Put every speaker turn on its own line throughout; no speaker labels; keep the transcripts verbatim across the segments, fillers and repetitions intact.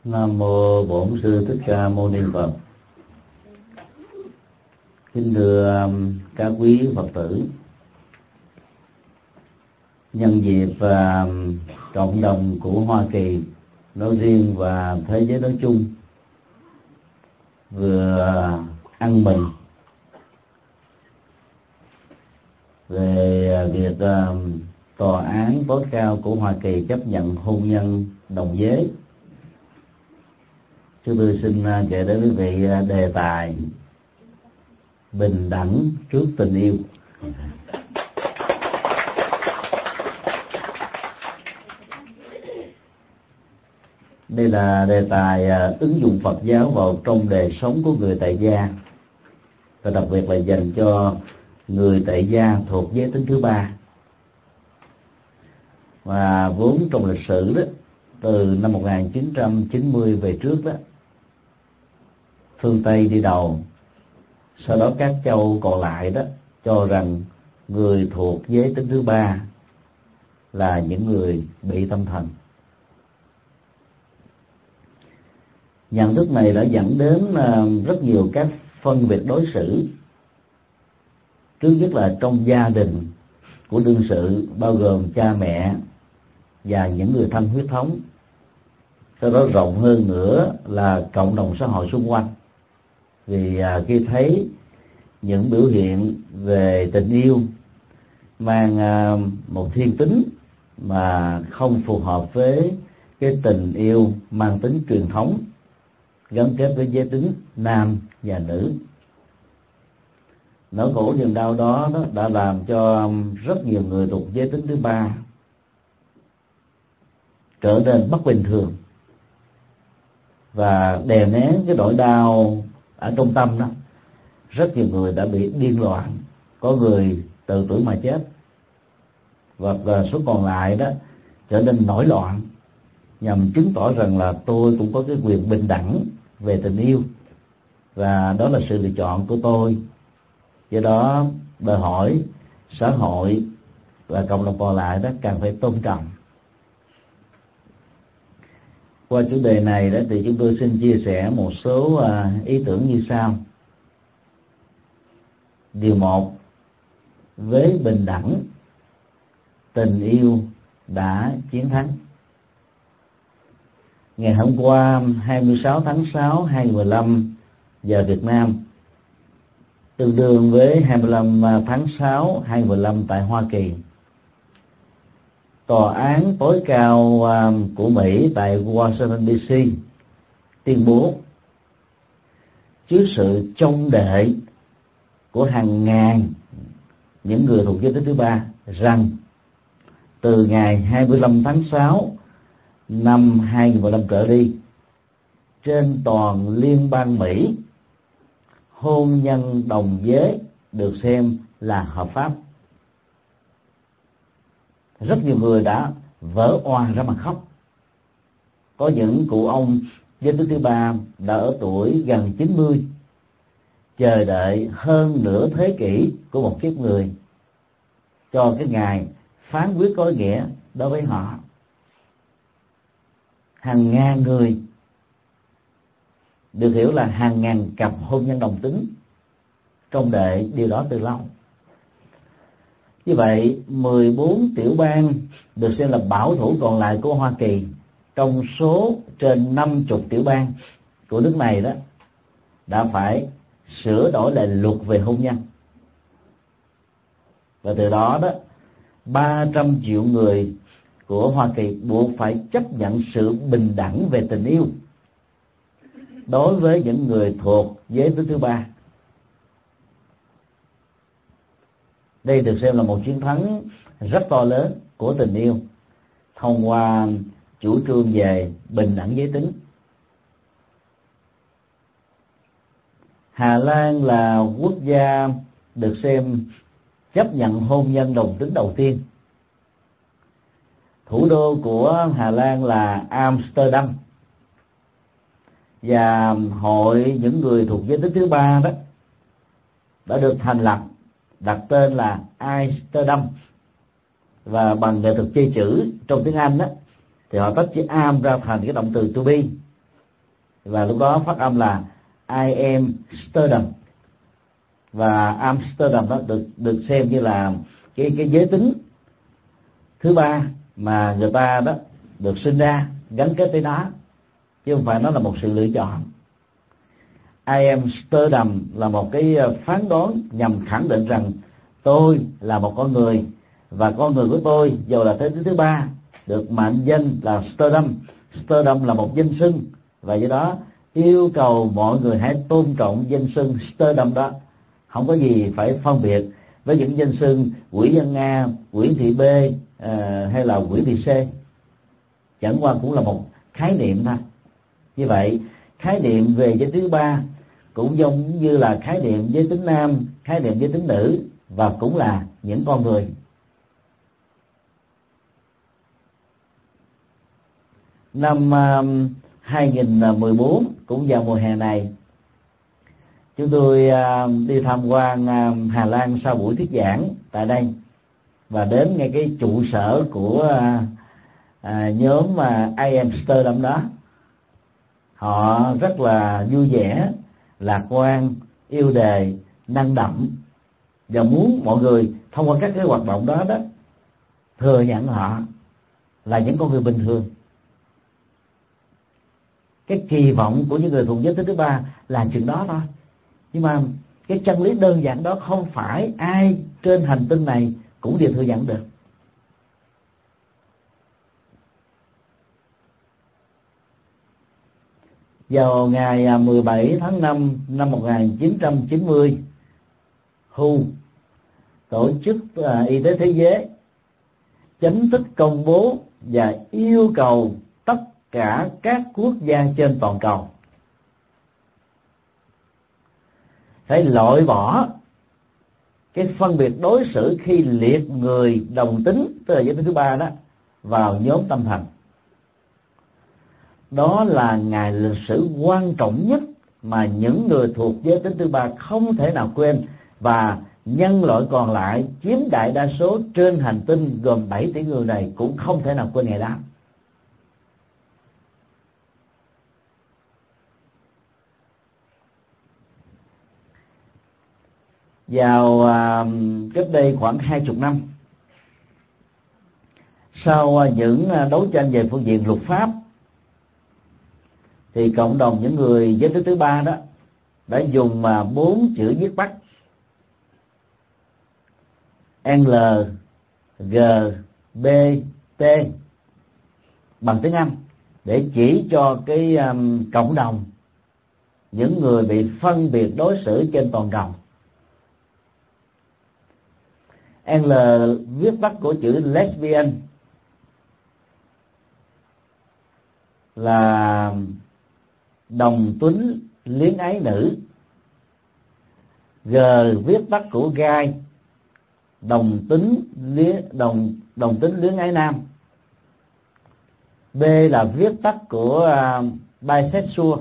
Nam mô Bổn Sư Thích Ca Mâu Ni Phật. Kính thưa các quý Phật tử, nhân dịp uh, cộng đồng của Hoa Kỳ nói riêng và thế giới nói chung vừa ăn mừng về việc uh, tòa án tối cao của Hoa Kỳ chấp nhận hôn nhân đồng giới, chúng tôi xin gửi đến quý vị đề tài bình đẳng trước tình yêu. Đây là đề tài ứng dụng Phật giáo vào trong đời sống của người tại gia, và đặc biệt là dành cho người tại gia thuộc giới tính thứ ba. Và vốn trong lịch sử đó, từ năm một nghìn chín trăm chín mươi về trước đó, phương Tây đi đầu, sau đó các châu còn lại đó cho rằng người thuộc giới tính thứ ba là những người bị tâm thần. Nhận thức này đã dẫn đến rất nhiều các phân biệt đối xử. Trước nhất là trong gia đình của đương sự, bao gồm cha mẹ và những người thân huyết thống. Sau đó rộng hơn nữa là cộng đồng xã hội xung quanh. Vì khi thấy những biểu hiện về tình yêu mang một thiên tính mà không phù hợp với cái tình yêu mang tính truyền thống gắn kết với giới tính nam và nữ, nỗi khổ niềm đau đó, đó đã làm cho rất nhiều người thuộc giới tính thứ ba trở nên bất bình thường và đè nén cái nỗi đau ở trong tâm đó. Rất nhiều người đã bị điên loạn, có người tự tử mà chết, và số còn lại đó trở nên nổi loạn nhằm chứng tỏ rằng là tôi cũng có cái quyền bình đẳng về tình yêu và đó là sự lựa chọn của tôi. Do đó đòi hỏi xã hội và cộng đồng còn lại đó cần phải tôn trọng. Qua chủ đề này đó thì chúng tôi xin chia sẻ một số ý tưởng như sau. Điều một, với bình đẳng, tình yêu đã chiến thắng. Ngày hôm qua hai mươi sáu tháng sáu hai nghìn không trăm mười lăm giờ Việt Nam, tương đương với hai mươi lăm tháng sáu hai nghìn không trăm mười lăm tại Hoa Kỳ, Tòa án tối cao của Mỹ tại Washington đê xê tuyên bố trước sự trông đợi của hàng ngàn những người thuộc giới tính thứ ba rằng từ ngày hai mươi lăm tháng sáu năm hai nghìn không trăm mười lăm trở đi, trên toàn liên bang Mỹ, hôn nhân đồng giới được xem là hợp pháp. Rất nhiều người đã vỡ òa ra mà khóc. Có những cụ ông giới tính thứ ba đã ở tuổi gần chín mươi, chờ đợi hơn nửa thế kỷ của một kiếp người cho cái ngày phán quyết có ý nghĩa đối với họ. Hàng ngàn người, được hiểu là hàng ngàn cặp hôn nhân đồng tính, trông đợi điều đó từ lâu. Như vậy, mười bốn tiểu bang được xem là bảo thủ còn lại của Hoa Kỳ, trong số trên năm mươi tiểu bang của nước này đó, đã phải sửa đổi lại luật về hôn nhân. Và từ đó đó, ba trăm triệu người của Hoa Kỳ buộc phải chấp nhận sự bình đẳng về tình yêu đối với những người thuộc giới tính thứ ba. Đây được xem là một chiến thắng rất to lớn của tình yêu thông qua chủ trương về bình đẳng giới tính. Hà Lan là quốc gia được xem chấp nhận hôn nhân đồng tính đầu tiên. Thủ đô của Hà Lan là Amsterdam, và hội những người thuộc giới tính thứ ba đó đã được thành lập, đặt tên là Amsterdam, và bằng nghệ thuật chơi chữ trong tiếng Anh đó thì họ tách chữ am ra thành cái động từ to be, và lúc đó phát âm là I am Amsterdam, và Amsterdam đó được được xem như là cái cái giới tính thứ ba mà người ta đó được sinh ra gắn kết với nó, chứ không phải nó là một sự lựa chọn. I am Amsterdam là một cái phán đoán nhằm khẳng định rằng tôi là một con người, và con người của tôi dù là thế giới thứ ba được mệnh danh là Amsterdam. Amsterdam là một danh xưng, và do đó yêu cầu mọi người hãy tôn trọng danh xưng Amsterdam đó, không có gì phải phân biệt với những danh xưng Nguyễn Văn Nga, Nguyễn Thị B à, hay là Nguyễn Thị C. Chẳng qua cũng là một khái niệm thôi. Như vậy khái niệm về giới thứ ba cũng giống như là khái niệm giới tính nam, khái niệm giới tính nữ, và cũng là những con người. Năm uh, hai nghìn mười bốn, cũng vào mùa hè này, chúng tôi uh, đi tham quan uh, Hà Lan sau buổi thuyết giảng tại đây, và đến ngay cái trụ sở của uh, uh, nhóm uh, I am Amsterdam đó. Họ rất là vui vẻ, lạc quan, yêu đời, năng động, và muốn mọi người thông qua các cái hoạt động đó đó thừa nhận họ là những con người bình thường. Cái kỳ vọng của những người thuộc giới tính thứ ba là chừng đó thôi, nhưng mà cái chân lý đơn giản đó không phải ai trên hành tinh này cũng đều thừa nhận được. Vào ngày mười bảy tháng năm năm một nghìn chín trăm chín mươi, vê kép hát o, Tổ chức Y tế Thế giới, chính thức công bố và yêu cầu tất cả các quốc gia trên toàn cầu phải loại bỏ cái phân biệt đối xử khi liệt người đồng tính, tức là giới tính thứ ba đó, vào nhóm tâm thần. Đó là ngày lịch sử quan trọng nhất mà những người thuộc giới tính thứ ba không thể nào quên, và nhân loại còn lại chiếm đại đa số trên hành tinh gồm bảy tỷ người này cũng không thể nào quên ngày đó. Vào uh, cách đây khoảng hai chục năm, sau uh, những uh, đấu tranh về phương diện luật pháp, thì cộng đồng những người giới tính thứ ba đó đã dùng mà bốn chữ viết tắt L, G, B, T bằng tiếng Anh để chỉ cho cái um, cộng đồng những người bị phân biệt đối xử trên toàn cầu. L viết tắt của chữ lesbian là đồng tính luyến ái nữ. G viết tắt của gay, đồng tính luyến đồng đồng tính luyến ái nam. B là viết tắt của uh, bisexual,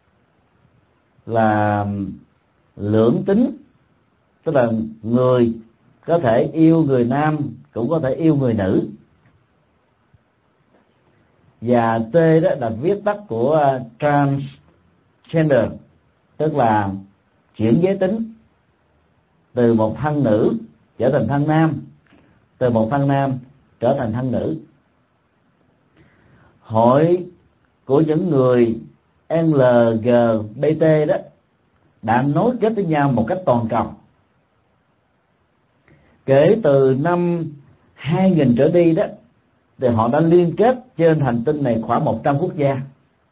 là lưỡng tính, tức là người có thể yêu người nam cũng có thể yêu người nữ. Và T đó là viết tắt của uh, transgender, tức là chuyển giới tính, từ một thân nữ trở thành thân nam, từ một thân nam trở thành thân nữ. Hội của những người L G B T đó đã nối kết với nhau một cách toàn cầu. Kể từ năm hai nghìn trở đi đó, thì họ đã liên kết trên hành tinh này khoảng một trăm quốc gia.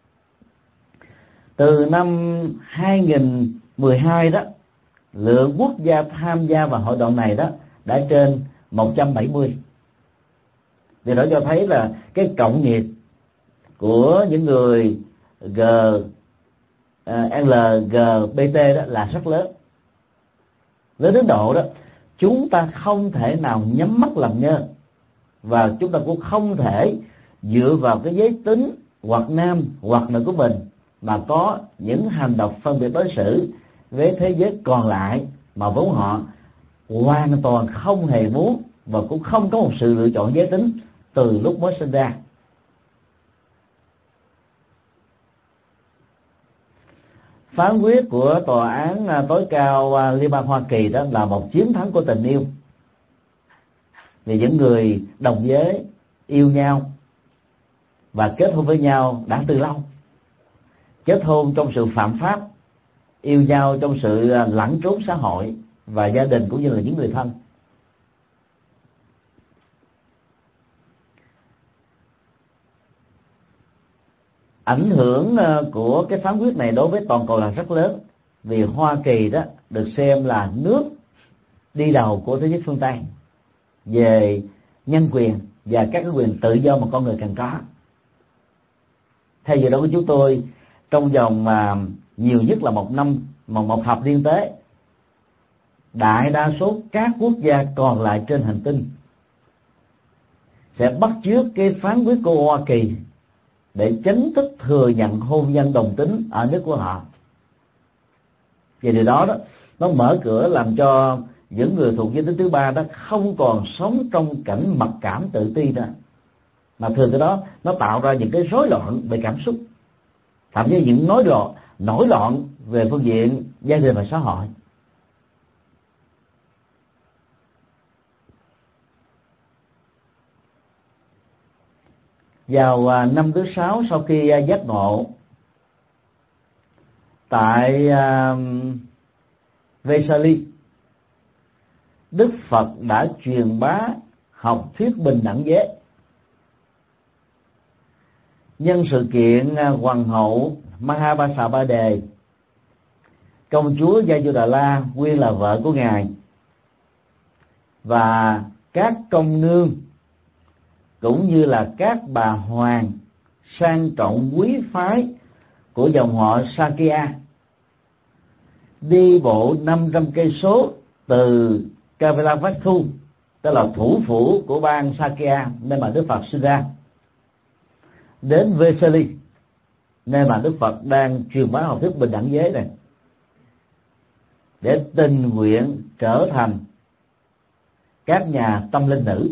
Từ năm hai nghìn mười hai đó, lượng quốc gia tham gia vào hội đoàn này đó đã trên một trăm bảy mươi. Điều đó cho thấy là cái cộng nghiệp của những người G, L, G, B T đó là rất lớn. Lớn đến độ đó chúng ta không thể nào nhắm mắt làm ngơ, và chúng ta cũng không thể dựa vào cái giới tính hoặc nam hoặc nữ của mình mà có những hành động phân biệt đối xử với thế giới còn lại mà vốn họ hoàn toàn không hề muốn, và cũng không có một sự lựa chọn giới tính từ lúc mới sinh ra. phán quyết của tòa án tối cao Liên bang Hoa Kỳ đó là một chiến thắng của tình yêu. Vì những người đồng giới yêu nhau và kết hôn với nhau đã từ lâu, kết hôn trong sự phạm pháp, yêu nhau trong sự lẩn trốn xã hội và gia đình cũng như là những người thân. Ảnh hưởng của cái phán quyết này đối với toàn cầu là rất lớn, vì Hoa Kỳ đó được xem là nước đi đầu của thế giới phương Tây về nhân quyền và các cái quyền tự do mà con người cần có. Theo dự đoán của chúng tôi, trong vòng mà nhiều nhất là một năm, một một thập niên tới, đại đa số các quốc gia còn lại trên hành tinh sẽ bắt chước cái phán quyết của Hoa Kỳ để chính thức thừa nhận hôn nhân đồng tính ở nước của họ. Và điều đó đó nó mở cửa làm cho những người thuộc giới tính thứ ba đó không còn sống trong cảnh mặc cảm tự ti nữa, mà thường cái đó nó tạo ra những cái rối loạn về cảm xúc, thậm chí những nỗi loạn nổi loạn về phương diện gia đình và xã hội. Vào năm thứ sáu sau khi giác ngộ, tại Vesali, Đức Phật đã truyền bá học thuyết bình đẳng giới. Nhân sự kiện hoàng hậu Mahabasa Ba Đề, công chúa Yasodhara nguyên là vợ của ngài, và các công nương cũng như là các bà hoàng sang trọng quý phái của dòng họ Sakya đi bộ năm trăm cây số từ Kavalavatthu, tức là thủ phủ của bang Sakya nơi mà Đức Phật sinh ra, đến Vesali, nơi mà Đức Phật đang truyền bá học thuyết bình đẳng giới này, để tình nguyện trở thành các nhà tâm linh nữ.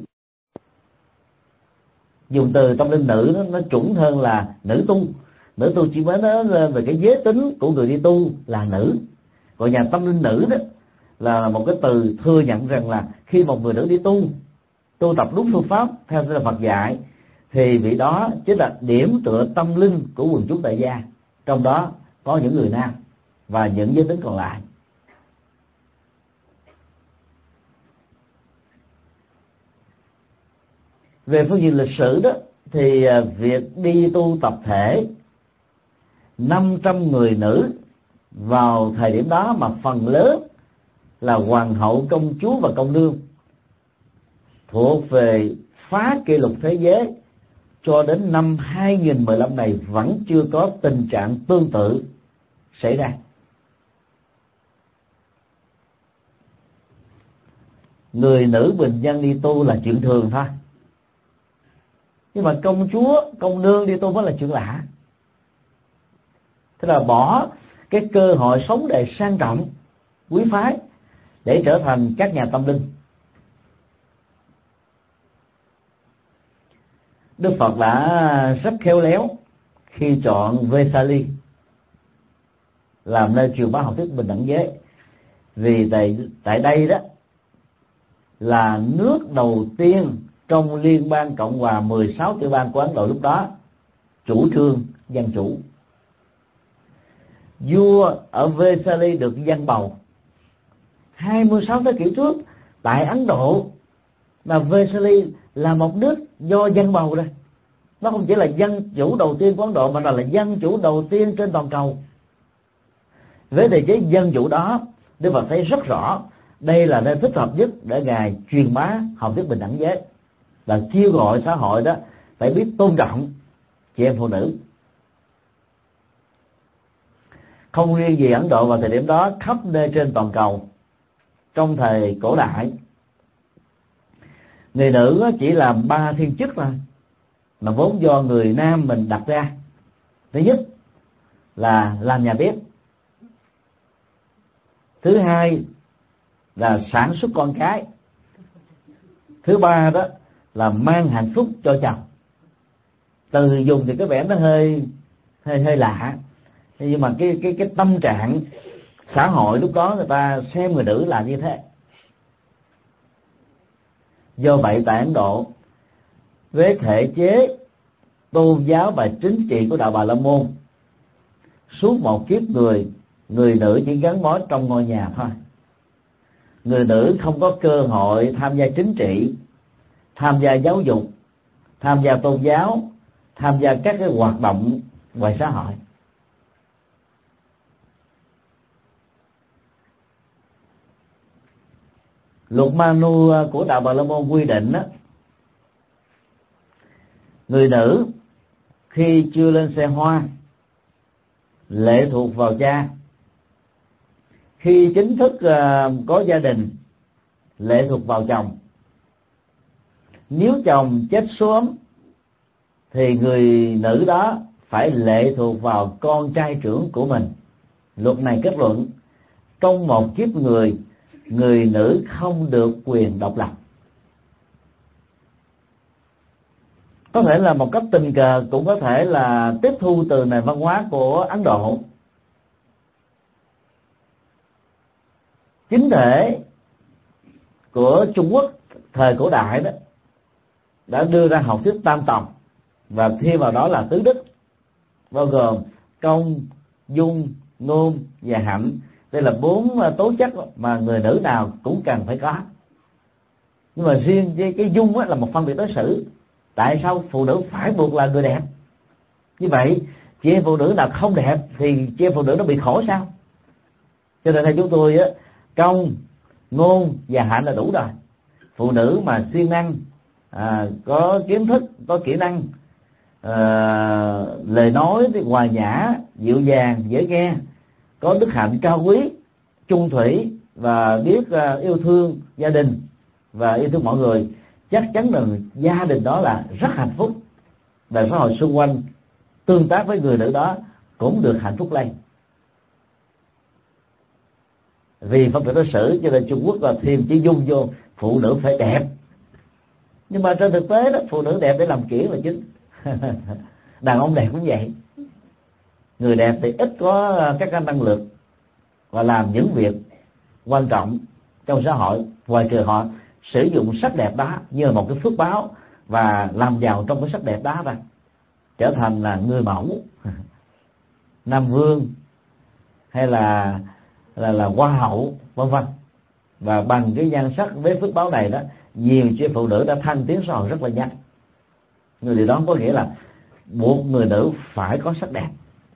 Dùng từ tâm linh nữ nó, nó chuẩn hơn là nữ tu. Nữ tu chỉ mới nói về cái giới tính của người đi tu là nữ, còn nhà tâm linh nữ đó là một cái từ thừa nhận rằng là khi một người nữ đi tu tu tập đúng phương pháp theo lời Phật dạy, thì vị đó chính là điểm tựa tâm linh của quần chúng tại gia, trong đó có những người nam và những giới tính còn lại. Về phương diện lịch sử đó, thì việc đi tu tập thể năm trăm người nữ vào thời điểm đó, mà phần lớn là hoàng hậu, công chúa và công nương, thuộc về phá kỷ lục thế giới. Cho đến năm hai nghìn không trăm mười lăm này vẫn chưa có tình trạng tương tự xảy ra. Người nữ bình dân đi tu là chuyện thường thôi, nhưng mà công chúa, công nương đi tu mới là chuyện lạ. Thế là bỏ cái cơ hội sống đời sang trọng, quý phái để trở thành các nhà tâm linh. Đức Phật đã rất khéo léo khi chọn Vesali làm nơi truyền bá học thuyết bình đẳng giới, vì tại tại đây đó là nước đầu tiên trong Liên bang Cộng hòa mười sáu tiểu bang của Ấn Độ lúc đó chủ trương dân chủ. Vua ở Vesali được dân bầu. hai mươi sáu thế kỷ trước tại Ấn Độ là Vesali là một nước do dân bầu đây. Nó không chỉ là dân chủ đầu tiên của Ấn Độ, mà là, là dân chủ đầu tiên trên toàn cầu. Với thể chế dân chủ đó, Đức Phật thấy rất rõ đây là nơi thích hợp nhất để ngài truyền bá học thuyết bình đẳng giới, là kêu gọi xã hội đó phải biết tôn trọng chị em phụ nữ. Không riêng gì Ấn Độ vào thời điểm đó, khắp nơi trên toàn cầu trong thời cổ đại, người nữ chỉ làm ba thiên chức thôi, mà vốn do người nam mình đặt ra. Thứ nhất là làm nhà bếp, thứ hai là sản xuất con cái, thứ ba đó là mang hạnh phúc cho chồng. Từ dùng thì cái vẻ nó hơi hơi hơi lạ, Nhưng mà cái cái cái tâm trạng xã hội lúc đó người ta xem người nữ là như thế. Do vậy tại Ấn Độ, với thể chế tôn giáo và chính trị của đạo Bà La Môn, suốt một kiếp người, người nữ chỉ gắn bó trong ngôi nhà thôi. Người nữ không có cơ hội tham gia chính trị, tham gia giáo dục, tham gia tôn giáo, tham gia các cái hoạt động ngoài xã hội. Luật Manu của đạo Bà La Môn quy định đó, người nữ khi chưa lên xe hoa lệ thuộc vào cha, khi chính thức uh, có gia đình lệ thuộc vào chồng. Nếu chồng chết sớm thì người nữ đó phải lệ thuộc vào con trai trưởng của mình. Luật này kết luận trong một kiếp người, người nữ không được quyền độc lập. Có thể là một cách tình cờ, cũng có thể là tiếp thu từ nền văn hóa của Ấn Độ. Chính thể của Trung Quốc thời cổ đại đó đã đưa ra học thuyết tam tòng và thêm vào đó là tứ đức, bao gồm công, dung, ngôn và hạnh. Đây là bốn tố chất mà người nữ nào cũng cần phải có. Nhưng mà riêng cái, cái dung là một phân biệt đối xử. Tại sao phụ nữ phải buộc là người đẹp? Như vậy chị em phụ nữ nào không đẹp thì chị em phụ nữ nó bị khổ sao? Cho nên theo chúng tôi á, công, ngôn và hạnh là đủ rồi. Phụ nữ mà siêng năng, à, có kiến thức, có kỹ năng, à, lời nói thì hòa nhã, dịu dàng, dễ nghe, có đức hạnh cao quý, chung thủy và biết uh, yêu thương gia đình và yêu thương mọi người, chắc chắn là gia đình đó là rất hạnh phúc, và xã hội xung quanh tương tác với người nữ đó cũng được hạnh phúc lên. Vì phân biệt đối xử cho nên Trung Quốc là thêm chỉ dung vô phụ nữ phải đẹp. Nhưng mà trên thực tế đó, phụ nữ đẹp để làm kiển là chính. Đàn ông đẹp cũng vậy. Người đẹp thì ít có các năng lực và làm những việc quan trọng trong xã hội, ngoài trừ họ sử dụng sắc đẹp đó như là một cái phước báo và làm giàu trong cái sắc đẹp đó ra, trở thành là người mẫu, nam vương hay là là là hoa hậu vân vân. Và bằng cái nhan sắc với phước báo này đó, nhiều chị phụ nữ đã thăng tiến xã hội rất là nhanh. Người điều đó có nghĩa là buộc người nữ phải có sắc đẹp.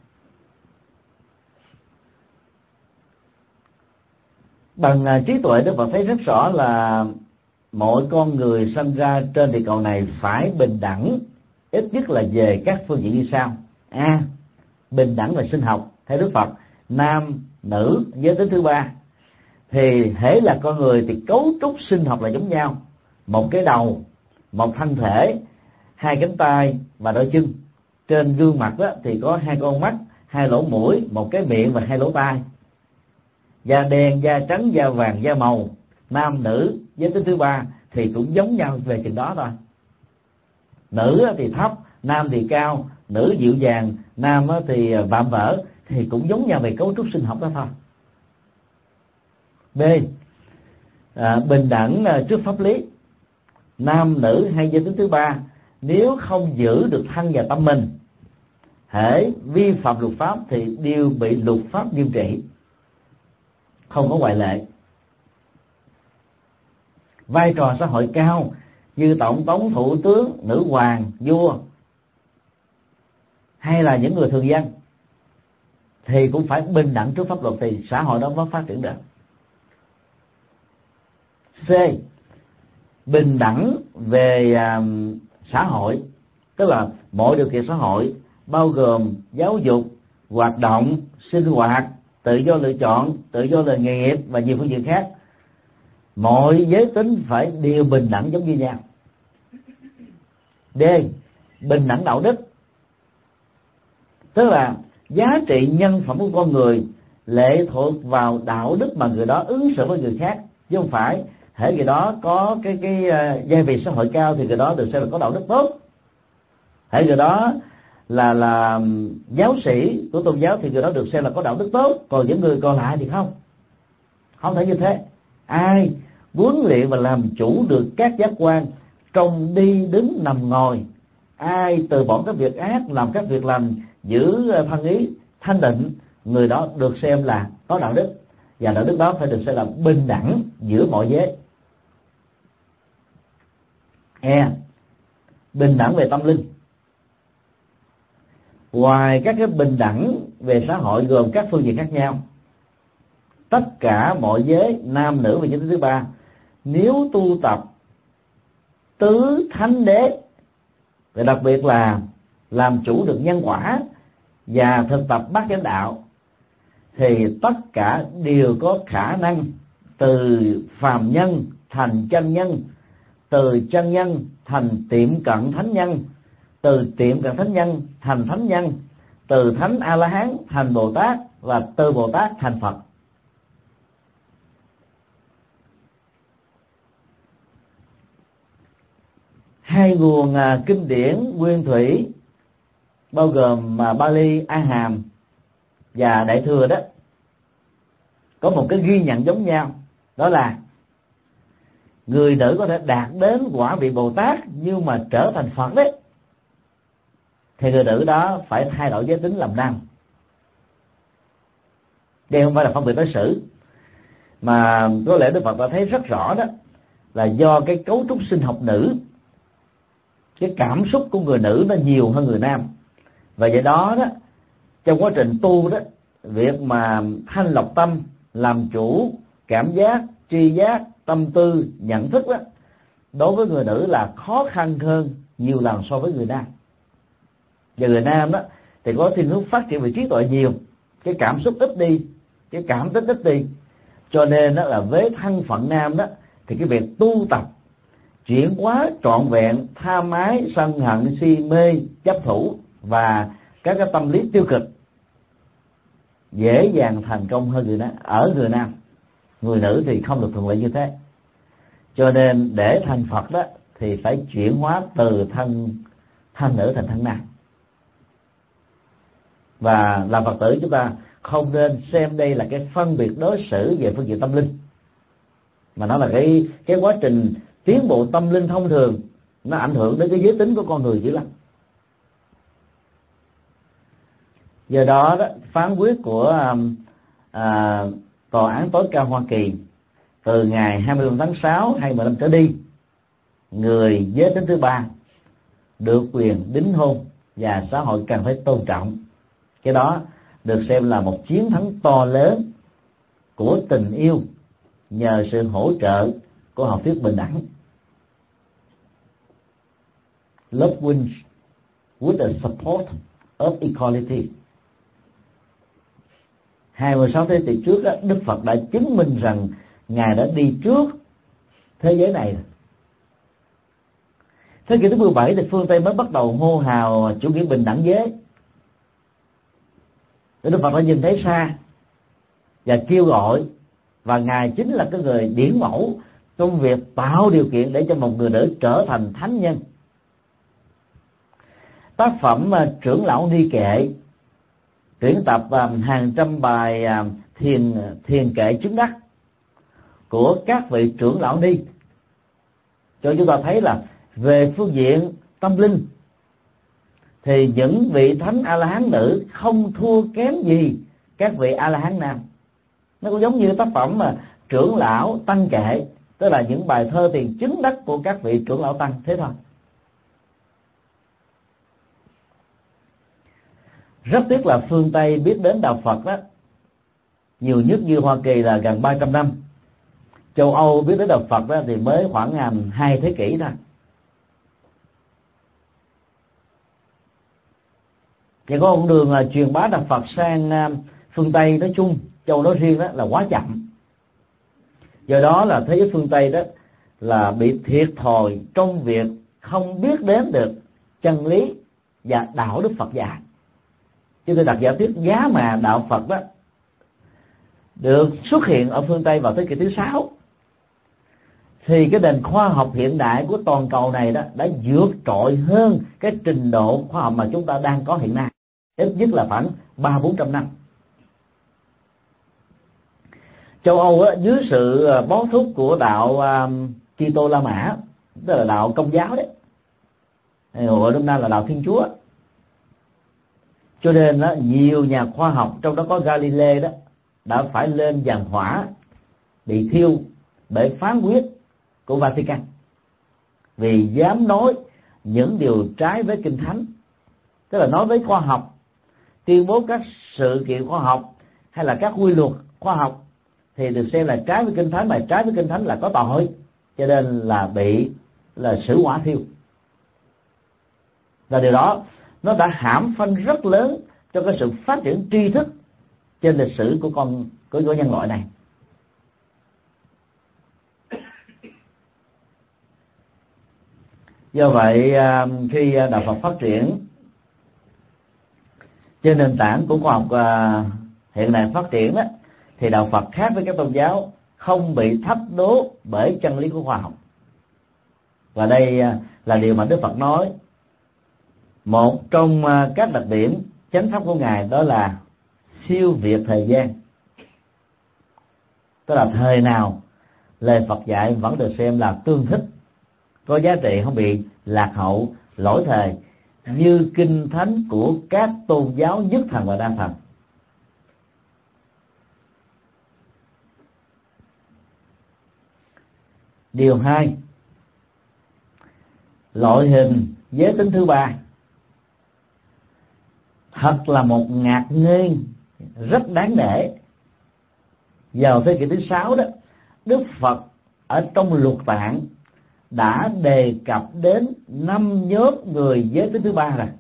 Bằng trí tuệ Đức Phật thấy rất rõ là mỗi con người sinh ra trên địa cầu này phải bình đẳng, ít nhất là về các phương diện như sau. A. Bình đẳng về sinh học. Theo Đức Phật, nam, nữ, giới tính thứ ba, thì hễ là con người thì cấu trúc sinh học là giống nhau. Một cái đầu, một thân thể, hai cánh tay và đôi chân. Trên gương mặt đó thì có hai con mắt, hai lỗ mũi, một cái miệng và hai lỗ tai. Da đen, da trắng, da vàng, da màu, nam, nữ, giới tính thứ ba thì cũng giống nhau về chừng đó thôi. Nữ thì thấp, nam thì cao, nữ dịu dàng, nam thì vạm vỡ, thì cũng giống nhau về cấu trúc sinh học đó thôi. B. À, bình đẳng trước pháp lý. Nam, nữ hay giới tính thứ ba nếu không giữ được thân và tâm mình, hễ vi phạm luật pháp thì đều bị luật pháp nghiêm trị, không có ngoại lệ. Vai trò xã hội cao như tổng thống, thủ tướng, nữ hoàng, vua hay là những người thường dân thì cũng phải bình đẳng trước pháp luật thì xã hội đó mới phát triển được. C. Bình đẳng về uh, xã hội, tức là mọi điều kiện xã hội bao gồm giáo dục, hoạt động, sinh hoạt, tự do lựa chọn, tự do nghề nghiệp và nhiều phương diện khác. Mọi giới tính phải đều bình đẳng giống như nhau. D. Bình đẳng đạo đức, tức là giá trị nhân phẩm của con người lệ thuộc vào đạo đức mà người đó ứng xử với người khác, chứ không phải hễ người đó có cái cái uh, gia vị xã hội cao thì người đó được xem là có đạo đức tốt. Hễ người đó là là giáo sĩ của tôn giáo thì người đó được xem là có đạo đức tốt, còn những người còn lại thì không. Không thể như thế. Ai huấn luyện và làm chủ được các giác quan trong đi đứng nằm ngồi, ai từ bỏ các việc ác, làm các việc lành, giữ thân ý thanh định, người đó được xem là có đạo đức, và đạo đức đó phải được xem là bình đẳng giữa mọi giới. E, bình đẳng về tâm linh. Ngoài các cái bình đẳng về xã hội gồm các phương diện khác nhau, tất cả mọi giới nam nữ và giới tính thứ ba nếu tu tập tứ thánh đế, và đặc biệt là làm chủ được nhân quả và thực tập bát chánh đạo, thì tất cả đều có khả năng từ phàm nhân thành chân nhân, từ chân nhân thành tiệm cận thánh nhân, từ tiệm cận thánh nhân thành thánh nhân, từ thánh A La Hán thành Bồ Tát, và từ Bồ Tát thành Phật. Hai nguồn à, kinh điển nguyên thủy bao gồm à, Bali, A Hàm và Đại Thừa đó có một cái ghi nhận giống nhau, đó là người nữ có thể đạt đến quả vị Bồ Tát nhưng mà trở thành Phật đấy, thì người nữ đó phải thay đổi giới tính làm nam. Đây không phải là phân biệt đối xử, mà có lẽ Đức Phật đã thấy rất rõ đó là do cái cấu trúc sinh học nữ, cái cảm xúc của người nữ nó nhiều hơn người nam, và do đó đó trong quá trình tu đó, việc mà thanh lọc tâm, làm chủ cảm giác, tri giác, tâm tư, nhận thức đó, đối với người nữ là khó khăn hơn nhiều lần so với người nam. Và người nam đó thì có thiên hướng phát triển về trí tuệ nhiều, cái cảm xúc ít đi, cái cảm tính ít đi, cho nên đó là với thân phận nam đó thì cái việc tu tập chuyển hóa trọn vẹn tham ái, sân hận, si mê, chấp thủ và các cái tâm lý tiêu cực dễ dàng thành công hơn người nam. Ở người nam, người nữ thì không được thuận lợi như thế. Cho nên để thành Phật đó thì phải chuyển hóa từ thân thân nữ thành thân nam. Và làm Phật tử chúng ta không nên xem đây là cái phân biệt đối xử về phương diện tâm linh, mà nó là cái cái quá trình tiến bộ tâm linh thông thường, nó ảnh hưởng đến cái giới tính của con người dữ lắm. Do đó, đó phán quyết của à, tòa án tối cao Hoa Kỳ từ ngày hai mươi lăm tháng sáu hai nghìn không trăm mười lăm trở đi, người giới tính thứ ba được quyền đính hôn và xã hội cần phải tôn trọng. Cái đó được xem là một chiến thắng to lớn của tình yêu nhờ sự hỗ trợ của học thuyết bình đẳng. Love wins with the support of equality. hai mươi sáu thế kỷ trước đó, Đức Phật đã chứng minh rằng Ngài đã đi trước thế giới này. Thế kỷ thứ mười bảy thì phương Tây mới bắt đầu hô hào chủ nghĩa bình đẳng giới. Đức Phật đã nhìn thấy xa và kêu gọi, và Ngài chính là cái người điển mẫu trong việc tạo điều kiện để cho một người nữ trở thành thánh nhân. Tác phẩm Trưởng lão Ni Kệ tuyển tập hàng trăm bài thiền thiền kệ chứng đắc của các vị trưởng lão Ni cho chúng ta thấy là về phương diện tâm linh thì những vị thánh A La Hán nữ không thua kém gì các vị A La Hán nam. Nó cũng giống như tác phẩm mà Trưởng lão Tăng Kệ, tức là những bài thơ tiền chứng đắc của các vị trưởng lão tăng, thế thôi. Rất tiếc là phương Tây biết đến đạo Phật đó nhiều nhất như Hoa Kỳ là gần ba trăm năm, châu Âu biết đến đạo Phật đó thì mới khoảng hai thế kỷ thôi. Thì có một đường là truyền bá đạo Phật sang phương Tây nói chung, châu nói riêng đó là quá chậm. Do đó là thế giới phương Tây đó là bị thiệt thòi trong việc không biết đến được chân lý và đạo đức Phật dạy. Chúng tôi đặt giả thuyết giá mà đạo Phật đó được xuất hiện ở phương Tây vào thế kỷ thứ sáu thì cái nền khoa học hiện đại của toàn cầu này đó đã vượt trội hơn cái trình độ khoa học mà chúng ta đang có hiện nay, ít nhất là khoảng ba bốn trăm năm. Châu Âu á, dưới sự bó thúc của đạo uh, Kitô La Mã, tức là đạo Công giáo đấy, gọi hôm nay là đạo Thiên Chúa, cho nên đó, nhiều nhà khoa học, trong đó có Galilei đó, đã phải lên giàn hỏa bị thiêu bởi phán quyết của Vatican vì dám nói những điều trái với Kinh Thánh, tức là nói với khoa học, tuyên bố các sự kiện khoa học hay là các quy luật khoa học thì được xem là trái với Kinh Thánh, mà trái với Kinh Thánh là có tội, cho nên là bị là xử hỏa thiêu. Và điều đó nó đã hãm phanh rất lớn cho cái sự phát triển tri thức trên lịch sử của con của, của nhân loại này. Do vậy khi đạo Phật phát triển trên nền tảng của khoa học hiện đại phát triển đó, thì đạo Phật khác với các tôn giáo không bị thách đố bởi chân lý của khoa học. Và đây là điều mà Đức Phật nói, một trong các đặc điểm chánh pháp của Ngài đó là siêu việt thời gian, tức là thời nào lời Phật dạy vẫn được xem là tương thích, có giá trị, không bị lạc hậu, lỗi thời như kinh thánh của các tôn giáo nhất thần và đa thần. Điều hai, loại hình giới tính thứ ba thật là một ngạc nhiên rất đáng nể. Vào thế kỷ thứ sáu đó, Đức Phật ở trong Luật Tạng đã đề cập đến năm nhóm người giới tính thứ ba rồi.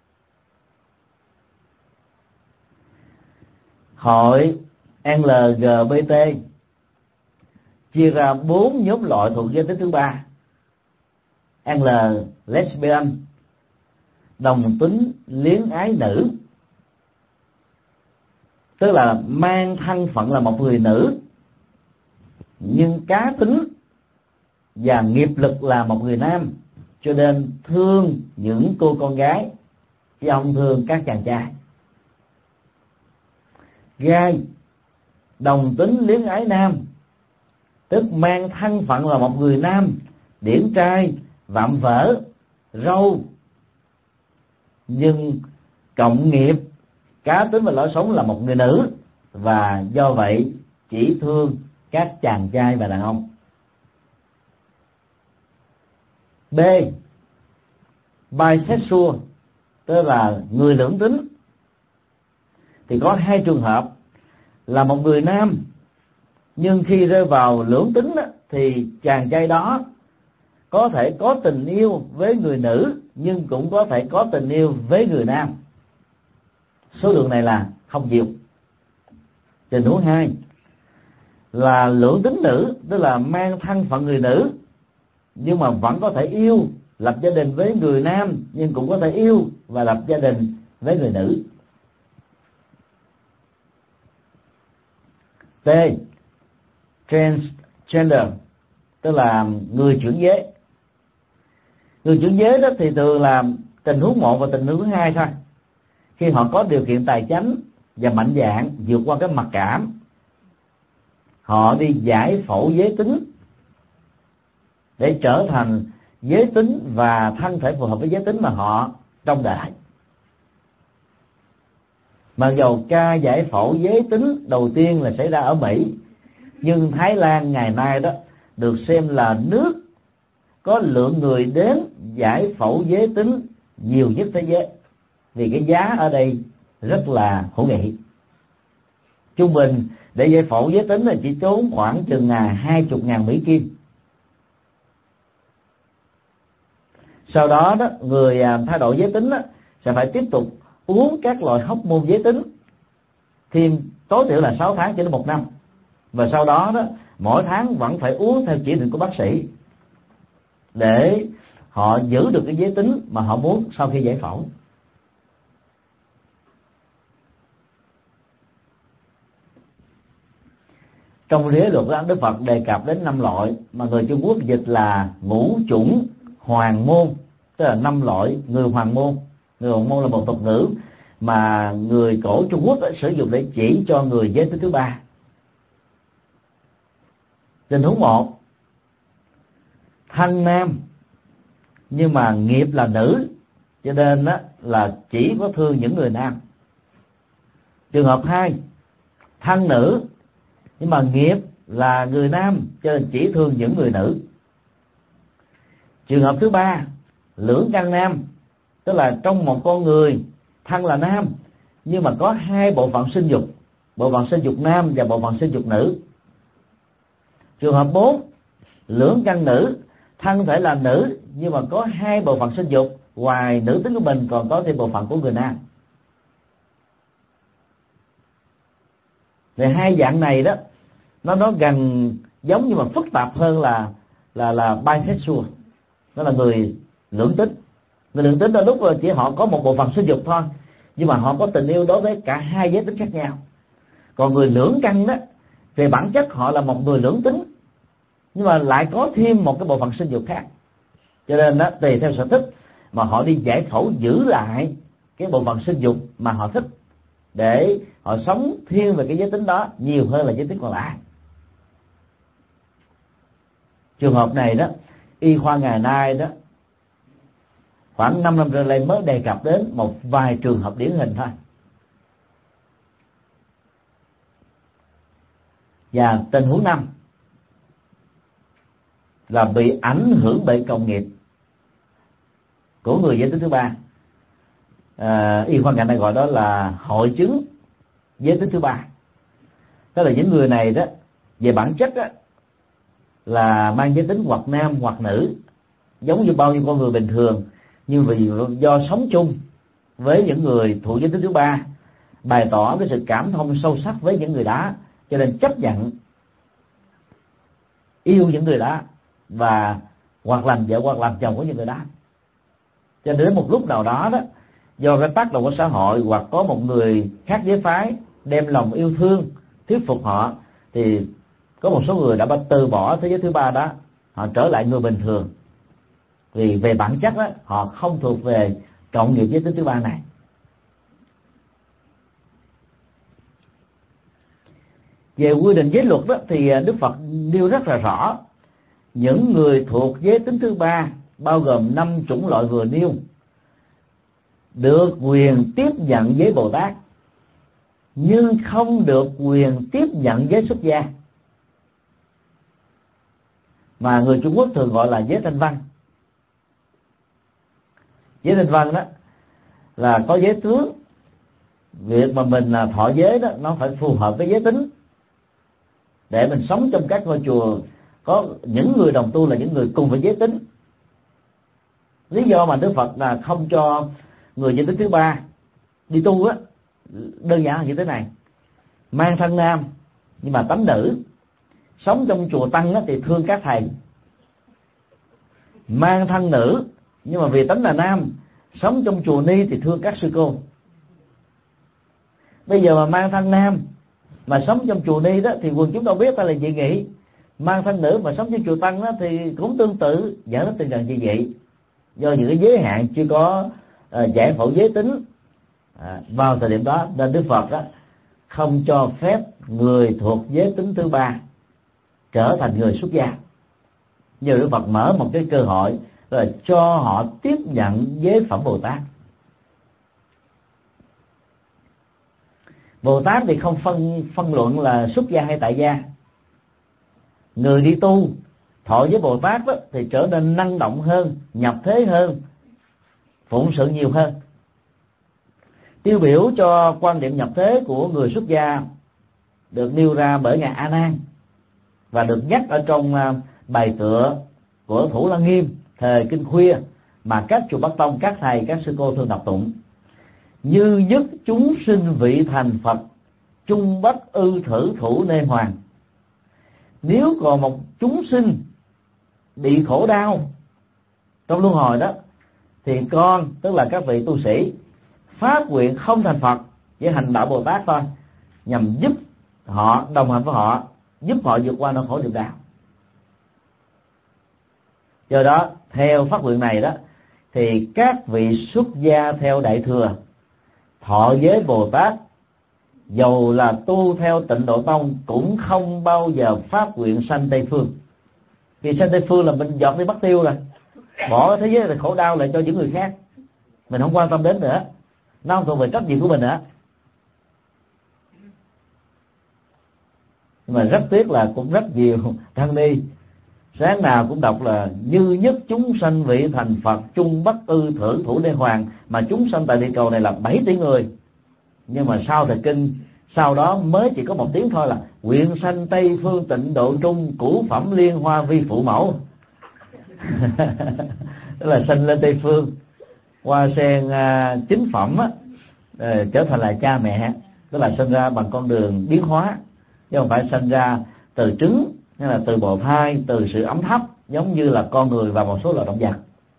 Hội L G B T chia ra bốn nhóm loại thuộc giới tính thứ ba: L lesbian, đồng tính luyến ái nữ, tức là mang thân phận là một người nữ nhưng cá tính và nghiệp lực là một người nam, cho nên thương những cô con gái chứ không thương các chàng trai. Gay, đồng tính luyến ái nam, tức mang thân phận là một người nam, điển trai, vạm vỡ, râu, nhưng cộng nghiệp, cá tính và lối sống là một người nữ, và do vậy chỉ thương các chàng trai và đàn ông. B, bisexual, tức là người lưỡng tính, thì có hai trường hợp là một người nam nhưng khi rơi vào lưỡng tính đó, thì chàng trai đó có thể có tình yêu với người nữ nhưng cũng có thể có tình yêu với người nam. Số lượng này là không nhiều. Tình huống hai là lưỡng tính nữ, tức là mang thân phận người nữ nhưng mà vẫn có thể yêu, lập gia đình với người nam, nhưng cũng có thể yêu và lập gia đình với người nữ. T, transgender, tức là người chuyển giới. Người chuyển giới đó thì thường là tình huống một và tình huống hai thôi. Khi họ có điều kiện tài chánh và mạnh dạn vượt qua cái mặc cảm, họ đi giải phẫu giới tính để trở thành giới tính và thân thể phù hợp với giới tính mà họ trông đợi. Mặc dầu ca giải phẫu giới tính đầu tiên là xảy ra ở Mỹ, nhưng Thái Lan ngày nay đó được xem là nước có lượng người đến giải phẫu giới tính nhiều nhất thế giới, vì cái giá ở đây rất là hữu nghị. Trung bình để giải phẫu giới tính là chỉ tốn khoảng chừng hai mươi ngàn Mỹ Kim. Sau đó đó người thay đổi giới tính đó, sẽ phải tiếp tục uống các loại hormone giới tính thêm tối thiểu là sáu tháng cho đến một năm, và sau đó đó mỗi tháng vẫn phải uống theo chỉ định của bác sĩ để họ giữ được cái giới tính mà họ muốn sau khi giải phẫu. Trong giới luật đó, Đức Phật đề cập đến năm loại mà người Trung Quốc dịch là ngũ chủng hoàng môn, tức là năm loại người hoàng môn. Người hoàng môn là một thuật ngữ mà người cổ Trung Quốc đó, sử dụng để chỉ cho người giới tính thứ ba. Tình huống một, thân nam nhưng mà nghiệp là nữ, cho nên đó là chỉ có thương những người nam. Trường hợp hai, thân nữ nhưng mà nghiệp là người nam, cho nên chỉ thương những người nữ. Trường hợp thứ ba, lưỡng căn nam, tức là trong một con người thân là nam nhưng mà có hai bộ phận sinh dục, bộ phận sinh dục nam và bộ phận sinh dục nữ. Trường hợp bốn, lưỡng căn nữ, thân thể là nữ nhưng mà có hai bộ phận sinh dục, ngoài nữ tính của mình còn có thêm bộ phận của người nam. Thì hai dạng này đó nó nó gần giống nhưng mà phức tạp hơn là là là bisexual, đó là người lưỡng tính. Người lưỡng tính đôi lúc chỉ họ có một bộ phận sinh dục thôi, nhưng mà họ có tình yêu đối với cả hai giới tính khác nhau. Còn người lưỡng căn đó, về bản chất họ là một người lưỡng tính nhưng mà lại có thêm một cái bộ phận sinh dục khác, cho nên đó tùy theo sở thích mà họ đi giải phẫu giữ lại cái bộ phận sinh dục mà họ thích, để họ sống thiên về cái giới tính đó nhiều hơn là giới tính còn lại. Trường hợp này đó, y khoa ngày nay đó khoảng năm năm trở lại mới đề cập đến một vài trường hợp điển hình thôi. Và tình huống năm là bị ảnh hưởng bởi cộng nghiệp của người giới tính thứ ba. À, y khoa ngày nay gọi đó là hội chứng giới tính thứ ba. Tức là những người này đó về bản chất đó, là mang giới tính hoặc nam hoặc nữ, giống như bao nhiêu con người bình thường, nhưng vì do sống chung với những người thuộc giới tính thứ ba, bày tỏ cái sự cảm thông sâu sắc với những người đó, cho nên chấp nhận yêu những người đó và hoặc làm vợ hoặc làm chồng của những người đó. Cho đến một lúc nào đó đó, do cái tác động của xã hội hoặc có một người khác giới phái đem lòng yêu thương thuyết phục họ, thì có một số người đã bắt từ bỏ thế giới thứ ba đó, họ trở lại người bình thường, vì về bản chất đó, họ không thuộc về cộng nghiệp giới tính thứ ba này. Về quy định giới luật đó, thì Đức Phật nêu rất là rõ, những người thuộc giới tính thứ ba bao gồm năm chủng loại vừa nêu được quyền tiếp nhận giới Bồ Tát, nhưng không được quyền tiếp nhận giới xuất gia, mà người Trung Quốc thường gọi là giới thanh văn. Giới thanh văn đó là có giới tướng, việc mà mình là thọ giới đó nó phải phù hợp với giới tính, để mình sống trong các ngôi chùa có những người đồng tu là những người cùng với giới tính. Lý do mà Đức Phật là không cho người giới tính thứ ba đi tu á, đơn giản như thế này: mang thân nam nhưng mà tánh nữ, sống trong chùa tăng á, thì thương các thầy; mang thân nữ nhưng mà vì tánh là nam, sống trong chùa ni thì thương các sư cô. Bây giờ mà mang thân nam mà sống trong chùa ni đó thì quần chúng đâu biết ta là dị nghị, mang thân nữ mà sống trong chùa tăng đó thì cũng tương tự, dẫn đến tình trạng dị nghị. Do những cái giới hạn chưa có uh, giải phẫu giới tính à, vào thời điểm đó, nên Đức Phật đó không cho phép người thuộc giới tính thứ ba trở thành người xuất gia. Nhưng Đức Phật mở một cái cơ hội là cho họ tiếp nhận giới phẩm Bồ Tát. Bồ Tát thì không phân phân luận là xuất gia hay tại gia. Người đi tu thọ với Bồ Tát đó, thì trở nên năng động hơn, nhập thế hơn, phụng sự nhiều hơn. Tiêu biểu cho quan điểm nhập thế của người xuất gia được nêu ra bởi ngài A Nan và được nhắc ở trong bài tựa của Thủ Lăng Nghiêm thời kinh khuya mà các chùa Bắc Tông, các thầy, các sư cô thường đọc tụng: như nhất chúng sinh vị thành Phật, chung bất ư thử thủ nê hoàng. Nếu còn một chúng sinh bị khổ đau trong luân hồi đó, thì con, tức là các vị tu sĩ, phát nguyện không thành Phật với hành đạo Bồ Tát thôi, nhằm giúp họ, đồng hành với họ giúp họ vượt qua nỗi khổ niềm đau. Do đó theo phát nguyện này đó, thì các vị xuất gia theo Đại Thừa thọ giới Bồ Tát, dầu là tu theo Tịnh Độ Tông, cũng không bao giờ phát nguyện sanh Tây Phương. Vì sanh Tây Phương là mình dọn đi mất tiêu rồi, bỏ thế giới là khổ đau lại cho những người khác, mình không quan tâm đến nữa, nó không thuộc về trách nhiệm của mình nữa. Nhưng mà rất tiếc là cũng rất nhiều tăng ni sáng nào cũng đọc là như nhất chúng sanh vị thành Phật, chung bất ư thưởng thủ đế hoàng, mà chúng sanh tại địa cầu này là bảy tỷ người. Nhưng mà sau thời kinh sau đó mới chỉ có một tiếng thôi là nguyện sanh Tây Phương Tịnh Độ Trung, cửu phẩm liên hoa vi phụ mẫu. Tức là sanh lên Tây Phương, hoa sen à, chính phẩm á, à, trở thành là cha mẹ, tức là sinh ra bằng con đường biến hóa, chứ không phải sinh ra từ trứng hay là từ bào thai, từ sự ấm thấp giống như là con người và một số loài động vật.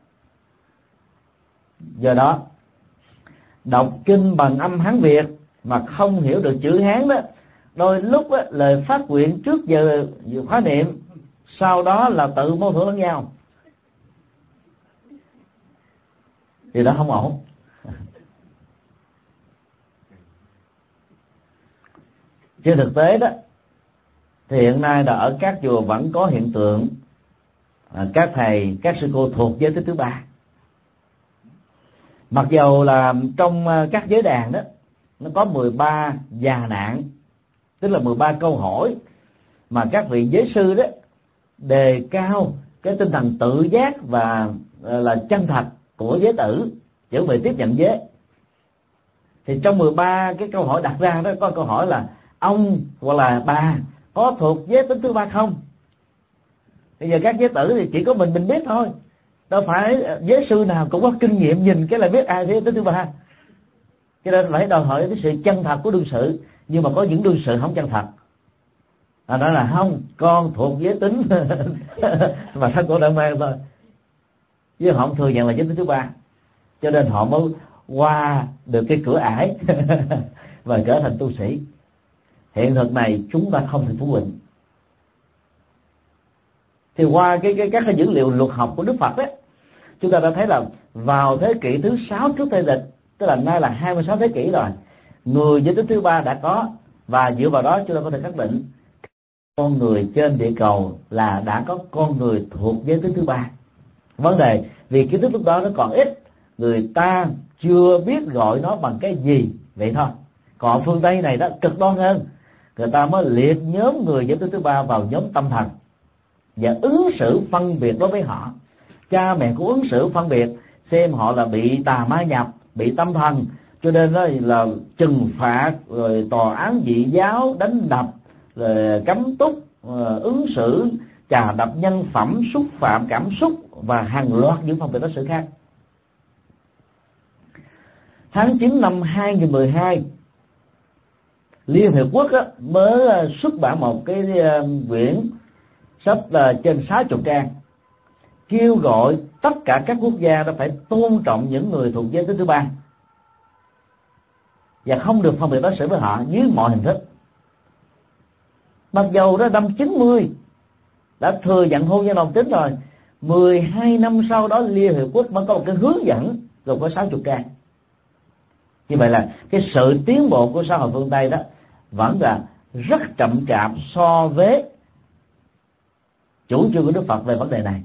Do đó đọc kinh bằng âm Hán Việt mà không hiểu được chữ Hán đó, đôi lúc đó, lời phát nguyện trước giờ khóa niệm, sau đó là tự mâu thuẫn lẫn nhau, thì đó không ổn. Trên thực tế đó, thì hiện nay là ở các chùa vẫn có hiện tượng à, các thầy, các sư cô thuộc giới tính thứ ba. Mặc dầu là trong các giới đàn đó nó có mười ba già nạn, tức là mười ba câu hỏi mà các vị giới sư đó đề cao cái tinh thần tự giác và là chân thật của giới tử chuẩn bị tiếp nhận giới. Thì trong mười ba cái câu hỏi đặt ra đó có câu hỏi là ông hoặc là bà có thuộc giới tính thứ ba không? Bây giờ các giới tử thì chỉ có mình mình biết thôi, đâu phải giới sư nào cũng có kinh nghiệm nhìn cái là biết ai giới tính thứ ba. Cho nên phải đòi hỏi cái sự chân thật của đương sự. Nhưng mà có những đương sự không chân thật, à, nói là không, con thuộc giới tính mà thân của đã mang thôi, chứ họ không thừa nhận là giới tính thứ ba. Cho nên họ mới qua được cái cửa ải và trở thành tu sĩ. Hiện thực này chúng ta không thể phủ định. Thì qua cái, cái các cái dữ liệu luật học của Đức Phật đấy, chúng ta đã thấy là vào thế kỷ thứ sáu trước Tây lịch, tức là nay là hai mươi sáu thế kỷ rồi, người giới tính thứ ba đã có, và dựa vào đó chúng ta có thể xác định con người trên địa cầu là đã có con người thuộc giới tính thứ ba. Vấn đề vì kiến thức lúc đó nó còn ít, người ta chưa biết gọi nó bằng cái gì vậy thôi. Còn phương Tây này đó cực đoan hơn, người ta mới liệt nhóm người giới tính thứ ba vào nhóm tâm thần và ứng xử phân biệt đối với họ. Cha mẹ cũng ứng xử phân biệt, xem họ là bị tà ma nhập, bị tâm thần, cho nên đó là trừng phạt, rồi tòa án dị giáo, đánh đập, rồi cấm túc, ứng xử chà đập nhân phẩm, xúc phạm cảm xúc và hàng loạt những phân biệt đối xử khác. Tháng chín năm hai nghìn mười hai, Liên Hiệp Quốc á, mới xuất bản một cái quyển sách trên sáu mươi trang kêu gọi tất cả các quốc gia đã phải tôn trọng những người thuộc giới tính thứ ba và không được phân biệt đối xử với họ dưới mọi hình thức. Mặc dầu đó năm chín mươi đã thừa nhận hôn nhân đồng tính rồi, mười hai năm sau đó Liên Hiệp Quốc mới có một cái hướng dẫn gồm có sáu mươi trang. Như vậy là cái sự tiến bộ của xã hội phương Tây đó vẫn là rất chậm chạp so với chủ trương của Đức Phật về vấn đề này.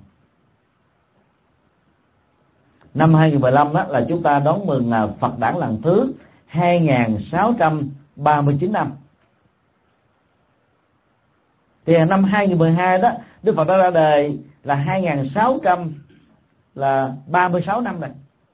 Năm hai nghìn mười lăm đó là chúng ta đón mừng Phật đản lần thứ hai nghìn sáu trăm ba mươi chín năm. Thì năm hai nghìn mười hai đó Đức Phật đã ra đời là hai nghìn sáu trăm ba mươi sáu năm này.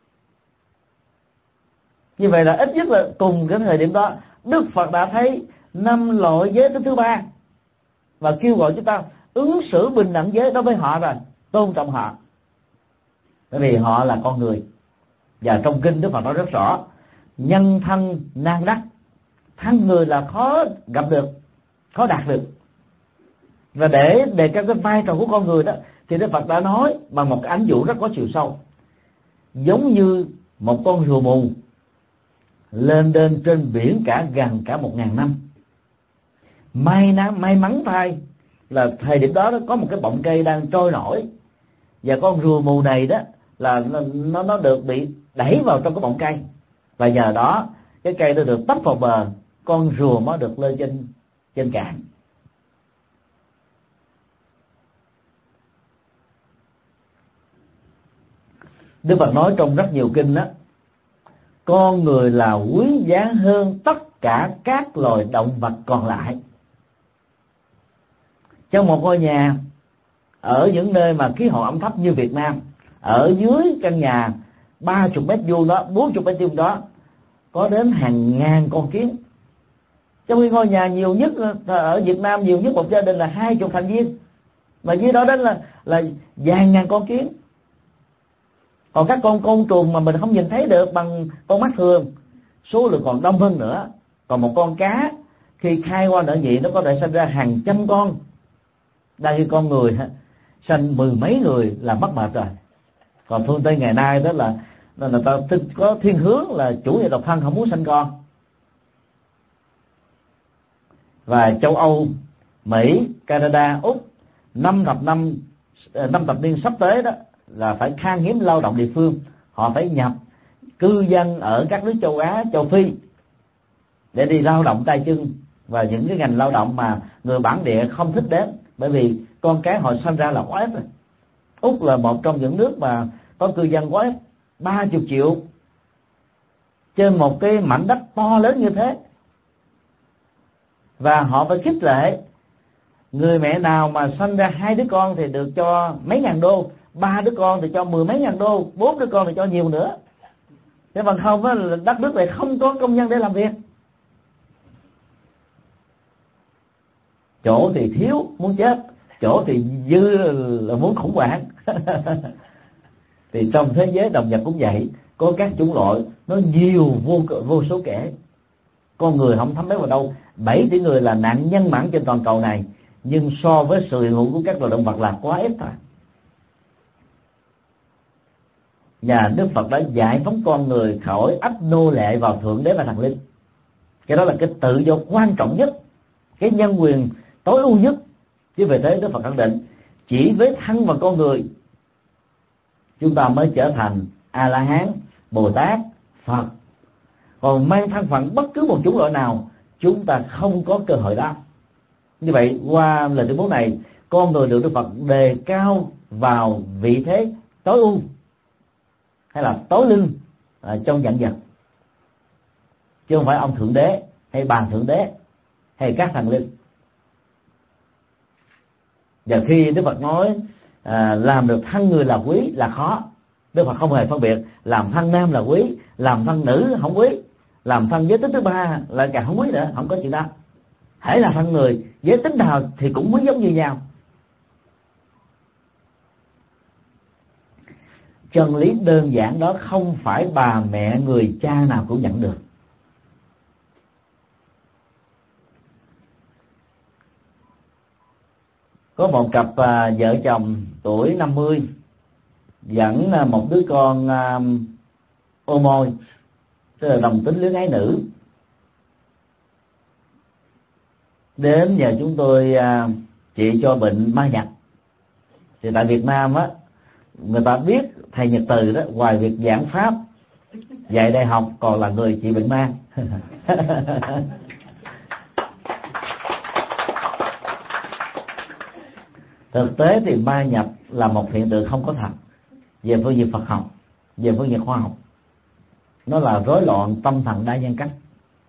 Như vậy là ít nhất là cùng cái thời điểm đó Đức Phật đã thấy năm loại giới tính thứ ba và kêu gọi chúng ta ứng xử bình đẳng giới đối với họ rồi, tôn trọng họ, bởi vì họ là con người. Và trong kinh Đức Phật nói rất rõ, nhân thân nan đắc, thân người là khó gặp được, khó đạt được. Và để đề cao cái vai trò của con người đó thì Đức Phật đã nói bằng một cái ánh dụ rất có chiều sâu, giống như một con rùa mù lên lên trên biển cả gần cả một ngàn năm, may mắn may mắn thay là thời điểm đó nó có một cái bọng cây đang trôi nổi, và con rùa mù này đó là nó nó được bị đẩy vào trong cái bọng cây, và nhờ đó cái cây nó được tấp vào bờ, con rùa mới được lên trên trên cạn. Đức Phật nói trong rất nhiều kinh đó, con người là quý giá hơn tất cả các loài động vật còn lại. Trong một ngôi nhà ở những nơi mà khí hậu ẩm thấp như Việt Nam, ở dưới căn nhà ba chục mét vuông đó, bốn chục mét vuông đó, có đến hàng ngàn con kiến. Trong khi ngôi nhà nhiều nhất ở Việt Nam, nhiều nhất một gia đình là hai chục thành viên, mà dưới đó đó là là vài ngàn con kiến. Còn các con côn trùng mà mình không nhìn thấy được bằng con mắt thường, số lượng còn đông hơn nữa. Còn một con cá khi khai qua nở nhị nó có thể sinh ra hàng trăm con, đang khi con người sanh mười mấy người là mất mệt rồi. Còn phương Tây ngày nay đó là người ta có thiên hướng là chủ nghĩa độc thân, không muốn sanh con. Và châu Âu, Mỹ, Canada, Úc năm thập năm năm thập niên sắp tới đó là phải khan hiếm lao động địa phương, họ phải nhập cư dân ở các nước châu Á, châu Phi để đi lao động tay chân và những cái ngành lao động mà người bản địa không thích đến, bởi vì con cái họ sinh ra là quá ít rồi. Úc là một trong những nước mà có cư dân quá ít, ba chục triệu trên một cái mảnh đất to lớn như thế, và họ phải khích lệ người mẹ nào mà sinh ra hai đứa con thì được cho mấy ngàn đô, ba đứa con thì cho mười mấy ngàn đô, bốn đứa con thì cho nhiều nữa. Thế bằng không á, đất nước này không có công nhân để làm việc. Chỗ thì thiếu muốn chết, chỗ thì dư là muốn khủng hoảng. Thì trong thế giới động vật cũng vậy, có các chủng loại nó nhiều vô vô số kể. Con người không thấm đến vào đâu. Bảy tỷ người là nạn nhân mãn trên toàn cầu này, nhưng so với sự hiện hữu của các loài động vật là quá ít thôi. Nhà Đức Phật đã giải phóng con người khỏi ách nô lệ vào thượng đế và thần linh. Cái đó là cái tự do quan trọng nhất, cái nhân quyền tối ưu nhất. Chứ về thế Đức Phật khẳng định chỉ với thân và con người chúng ta mới trở thành A La Hán, Bồ Tát, Phật. Còn mang thân phận bất cứ một chủng loại nào, chúng ta không có cơ hội đó. Như vậy qua lời tuyên bố này, con người được Đức Phật đề cao vào vị thế tối ưu hay là tối linh trong vạn vật, chứ không phải ông thượng đế hay bà thượng đế hay các thần linh. Và khi Đức Phật nói à, làm được thân người là quý là khó, Đức Phật không hề phân biệt làm thân nam là quý, làm thân nữ không quý, làm thân giới tính thứ ba là càng không quý nữa, không có chuyện đó. Hễ là thân người, giới tính nào thì cũng quý giống như nhau. Chân lý đơn giản đó không phải bà mẹ người cha nào cũng nhận được. Có một cặp à, vợ chồng tuổi năm mươi dẫn à, một đứa con à, ô môi, tức là đồng tính lứa gái nữ, đến nhờ chúng tôi à, trị cho bệnh ma nhập. Thì tại Việt Nam á, người ta biết thầy Nhật Từ đó, ngoài việc giảng pháp dạy đại học còn là người trị bệnh ma. Thực tế thì ma nhập là một hiện tượng không có thật về phương diện Phật học, về phương diện khoa học. Nó là rối loạn tâm thần đa nhân cách.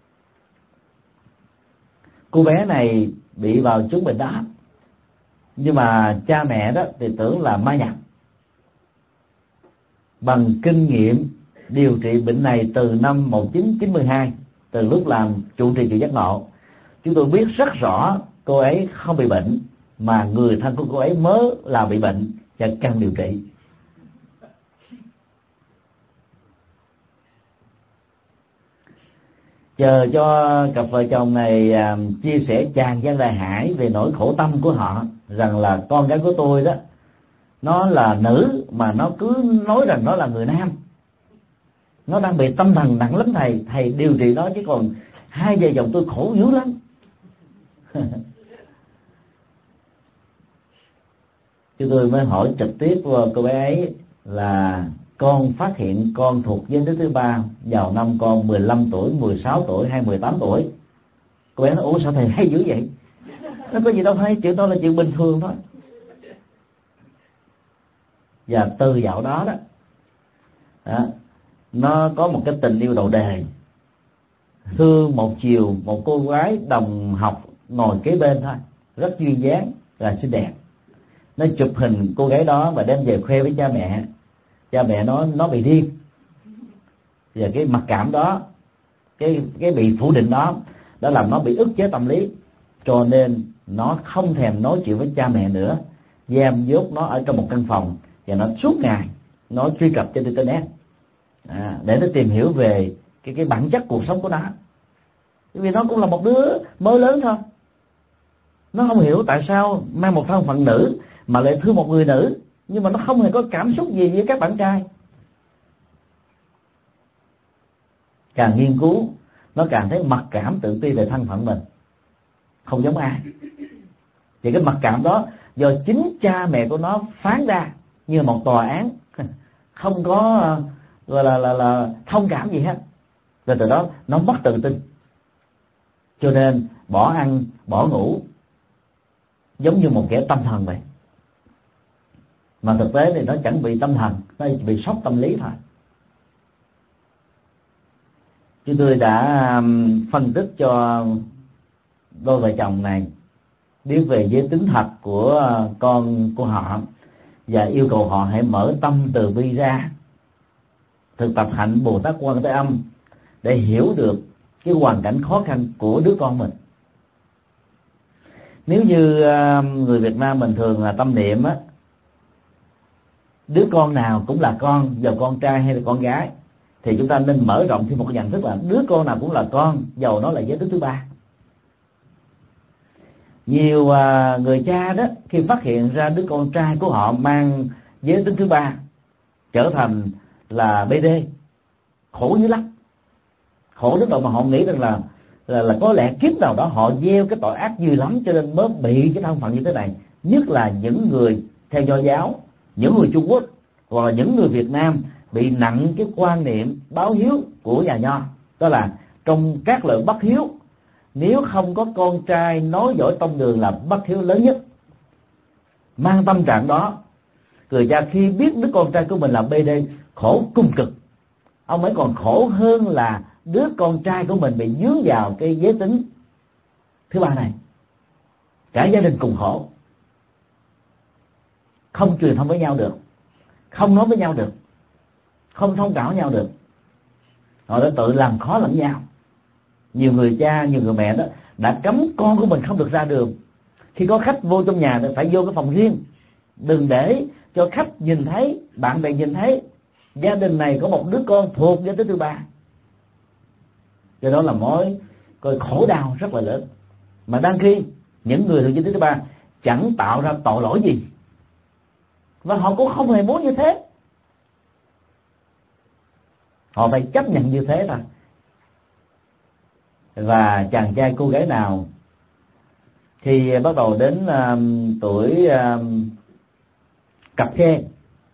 Cô bé này bị vào chứng bệnh đó, nhưng mà cha mẹ đó thì tưởng là ma nhập. Bằng kinh nghiệm điều trị bệnh này từ năm một nghìn chín trăm chín mươi hai, từ lúc làm trụ trì chùa Giác Ngộ, chúng tôi biết rất rõ cô ấy không bị bệnh, mà người thân của cô ấy mới là bị bệnh và cần điều trị. Chờ cho cặp vợ chồng này à, chia sẻ tràn gian đại hải về nỗi khổ tâm của họ, rằng là con gái của tôi đó nó là nữ mà nó cứ nói rằng nó là người nam, nó đang bị tâm thần nặng lắm thầy, thầy điều trị nó chứ còn hai vợ chồng tôi khổ dữ lắm. Chúng tôi mới hỏi trực tiếp cô bé ấy là con phát hiện con thuộc giới tính thứ ba vào năm con mười lăm tuổi, mười sáu tuổi hay mười tám tuổi. Cô bé nói: ủa sao thầy hay dữ vậy? Nó có gì đâu hay, chuyện đó là chuyện bình thường thôi. Và từ dạo đó đó, đó nó có một cái tình yêu đầu đề, thương một chiều một cô gái đồng học ngồi kế bên thôi, rất duyên dáng và xinh đẹp. Nó chụp hình cô gái đó và đem về khoe với cha mẹ. Cha mẹ nó nó bị điên. Và cái mặc cảm đó, cái cái bị phủ định đó, đã làm nó bị ức chế tâm lý, cho nên nó không thèm nói chuyện với cha mẹ nữa, giam dốt nó ở trong một căn phòng và nó suốt ngày nó truy cập trên internet à, để nó tìm hiểu về cái cái bản chất cuộc sống của nó. Bởi vì nó cũng là một đứa mới lớn thôi, nó không hiểu tại sao mang một thân phận nữ mà lại thương một người nữ, nhưng mà nó không hề có cảm xúc gì với các bạn trai. Càng nghiên cứu nó càng thấy mặc cảm, tự ti về thân phận mình, không giống ai. Thì cái mặc cảm đó do chính cha mẹ của nó phán ra như một tòa án, không có gọi là, là là thông cảm gì hết. Rồi từ đó nó mất tự tin, cho nên bỏ ăn bỏ ngủ, giống như một kẻ tâm thần vậy. Mà thực tế thì nó chẳng bị tâm thần, nó bị sốc tâm lý thôi. Chúng tôi đã phân tích cho đôi vợ chồng này biết về giới tính thật của con của họ và yêu cầu họ hãy mở tâm từ bi ra, thực tập hạnh Bồ Tát Quan Thế Âm để hiểu được cái hoàn cảnh khó khăn của đứa con mình. Nếu như người Việt Nam mình thường là tâm niệm á, đứa con nào cũng là con, dầu con trai hay là con gái, thì chúng ta nên mở rộng thêm một cái nhận thức là đứa con nào cũng là con, dầu nó là giới tính thứ ba. Nhiều người cha đó khi phát hiện ra đứa con trai của họ mang giới tính thứ ba trở thành là bê đê, khổ dữ lắm, khổ đến độ mà họ nghĩ rằng là là, là có lẽ kiếp nào đó họ gieo cái tội ác dữ lắm cho nên mới bị cái thân phận như thế này. Nhất là những người theo Nho giáo, những người Trung Quốc hoặc là những người Việt Nam bị nặng cái quan niệm báo hiếu của nhà Nho, đó là trong các loại bất hiếu, nếu không có con trai nói giỏi tông đường là bất hiếu lớn nhất. Mang tâm trạng đó, người cha khi biết đứa con trai của mình là bê đê khổ cung cực, ông ấy còn khổ hơn là đứa con trai của mình bị dướng vào cái giới tính thứ ba này. Cả gia đình cùng khổ, không truyền thông với nhau được, không nói với nhau được, không thông cảm với nhau được, họ đã tự làm khó lẫn nhau. Nhiều người cha, nhiều người mẹ đó đã cấm con của mình không được ra đường. Khi có khách vô trong nhà thì phải vô cái phòng riêng, đừng để cho khách nhìn thấy, bạn bè nhìn thấy gia đình này có một đứa con thuộc giới tính thứ ba. Do đó là mối coi khổ đau rất là lớn. Mà đang khi những người thuộc giới tính thứ ba chẳng tạo ra tội lỗi gì, và họ cũng không hề muốn như thế, họ phải chấp nhận như thế thôi. Và chàng trai cô gái nào khi bắt đầu đến uh, tuổi uh, cập kê,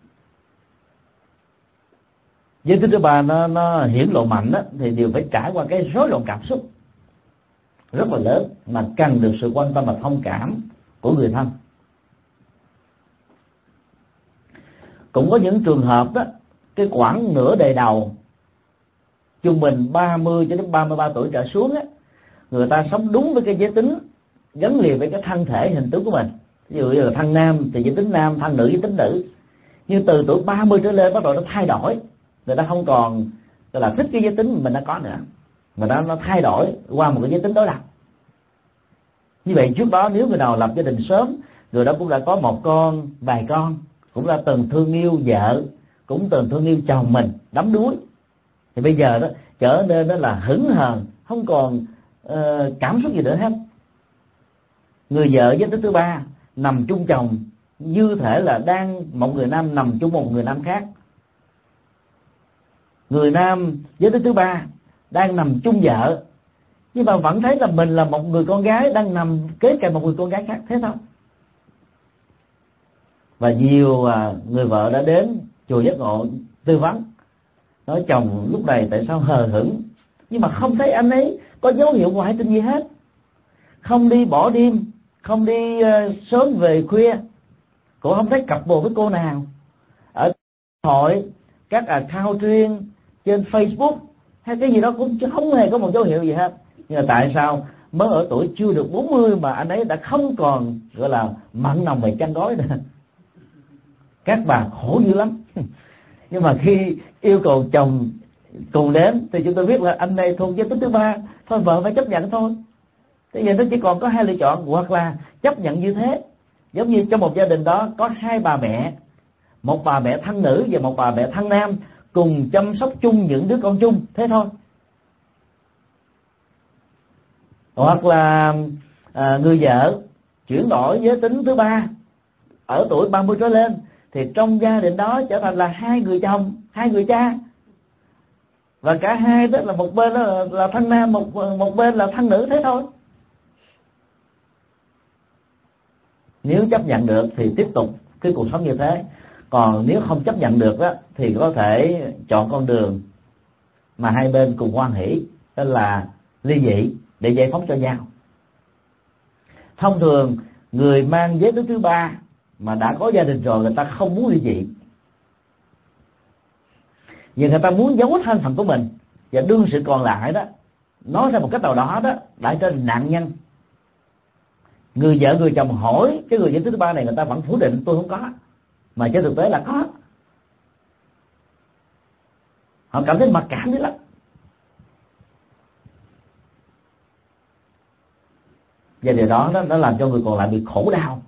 giới tính thứ ba nó nó hiển lộ mạnh đó, thì đều phải trải qua cái rối loạn cảm xúc rất là lớn mà cần được sự quan tâm và thông cảm của người thân. Cũng có những trường hợp đó, cái khoảng nửa đời đầu, trung bình ba mươi cho đến ba mươi ba tuổi trở xuống á, người ta sống đúng với cái giới tính gắn liền với cái thân thể hình tướng của mình. Ví dụ như là thân nam thì giới tính nam, thân nữ giới tính nữ. Nhưng từ tuổi ba mươi trở lên bắt đầu nó thay đổi, người ta không còn gọi là thích cái giới tính mình đã có nữa, mà nó nó thay đổi qua một cái giới tính đối lập. Như vậy trước đó nếu người nào lập gia đình sớm, người đó cũng đã có một con, vài con, cũng đã từng thương yêu vợ, cũng từng thương yêu chồng mình đắm đuối, thì bây giờ đó trở nên đó là hững hờ, không còn uh, cảm xúc gì nữa hết. Người vợ giới tính thứ ba nằm chung chồng như thể là đang một người nam nằm chung một người nam khác. Người nam giới tính thứ ba đang nằm chung vợ nhưng mà vẫn thấy là mình là một người con gái đang nằm kế cạnh một người con gái khác, thế thôi. Và nhiều người vợ đã đến chùa Giác Ngộ tư vấn, nói chồng lúc này tại sao hờ hững, nhưng mà không thấy anh ấy có dấu hiệu ngoại tình gì hết, không đi bỏ đêm, không đi uh, sớm về khuya, cũng không thấy cặp bồ với cô nào. Ở hội các account riêng trên Facebook hay cái gì đó cũng không hề có một dấu hiệu gì hết. Nhưng mà tại sao mới ở tuổi chưa được bốn mươi mà anh ấy đã không còn gọi là mặn nồng về chăn gối nữa? Các bà khổ dữ lắm. Nhưng mà khi yêu cầu chồng cùng đến thì chúng tôi biết là anh này thuộc giới tính thứ ba, thôi vợ phải chấp nhận thôi. Thế giờ nó chỉ còn có hai lựa chọn, hoặc là chấp nhận như thế, giống như trong một gia đình đó có hai bà mẹ, một bà mẹ thân nữ và một bà mẹ thân nam cùng chăm sóc chung những đứa con chung, thế thôi. Hoặc là à, người vợ chuyển đổi giới tính thứ ba ở tuổi ba mươi trở lên, thì trong gia đình đó trở thành là hai người chồng, hai người cha, và cả hai đó là một bên đó là, là thân nam, một một bên là thân nữ, thế thôi. Nếu chấp nhận được thì tiếp tục cái cuộc sống như thế, còn nếu không chấp nhận được đó thì có thể chọn con đường mà hai bên cùng hoan hỷ, đó là ly dị để giải phóng cho nhau. Thông thường người mang giới tính thứ ba mà đã có gia đình rồi, người ta không muốn ly dị, vì người ta muốn giấu thân phận của mình, và đương sự còn lại đó nói ra một cách nào đó đó đã trở thành nạn nhân. Người vợ người chồng hỏi cái người giới tính thứ ba này, người ta vẫn phủ định tôi không có, mà trên thực tế là có. Họ cảm thấy mặc cảm đấy lắm. Và điều đó nó, nó làm cho người còn lại bị khổ đau.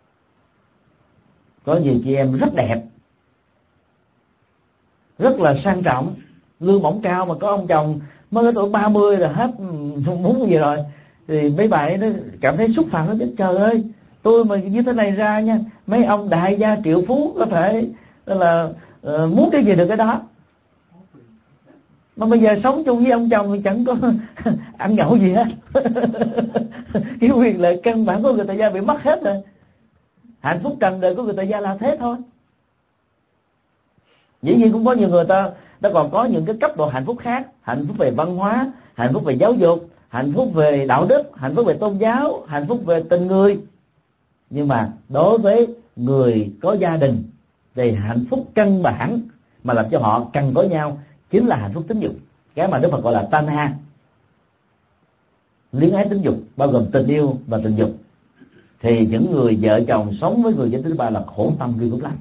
Có nhiều chị em rất đẹp, rất là sang trọng, lương bổng cao, mà có ông chồng mới ở tuổi ba mươi là hết muốn cái gì rồi, thì mấy bạn nó cảm thấy xúc phạm, nó biết trời ơi, tôi mà như thế này ra nha, mấy ông đại gia triệu phú có thể là uh, muốn cái gì được cái đó, mà bây giờ sống chung với ông chồng thì chẳng có ăn nhậu gì hết. Cái quyền lợi căn bản của người tại gia bị mất hết rồi. Hạnh phúc trần đời của người tại gia là thế thôi. Dĩ nhiên cũng có nhiều người ta đã còn có những cái cấp độ hạnh phúc khác, hạnh phúc về văn hóa, hạnh phúc về giáo dục, hạnh phúc về đạo đức, hạnh phúc về tôn giáo, hạnh phúc về tình người. Nhưng mà đối với người có gia đình thì hạnh phúc căn bản mà làm cho họ cần có nhau chính là hạnh phúc tính dục, cái mà Đức Phật gọi là tanha, luyến ái tính dục, bao gồm tình yêu và tình dục. Thì những người vợ chồng sống với người giới tính thứ ba là khổ tâm ghê gớm lắm.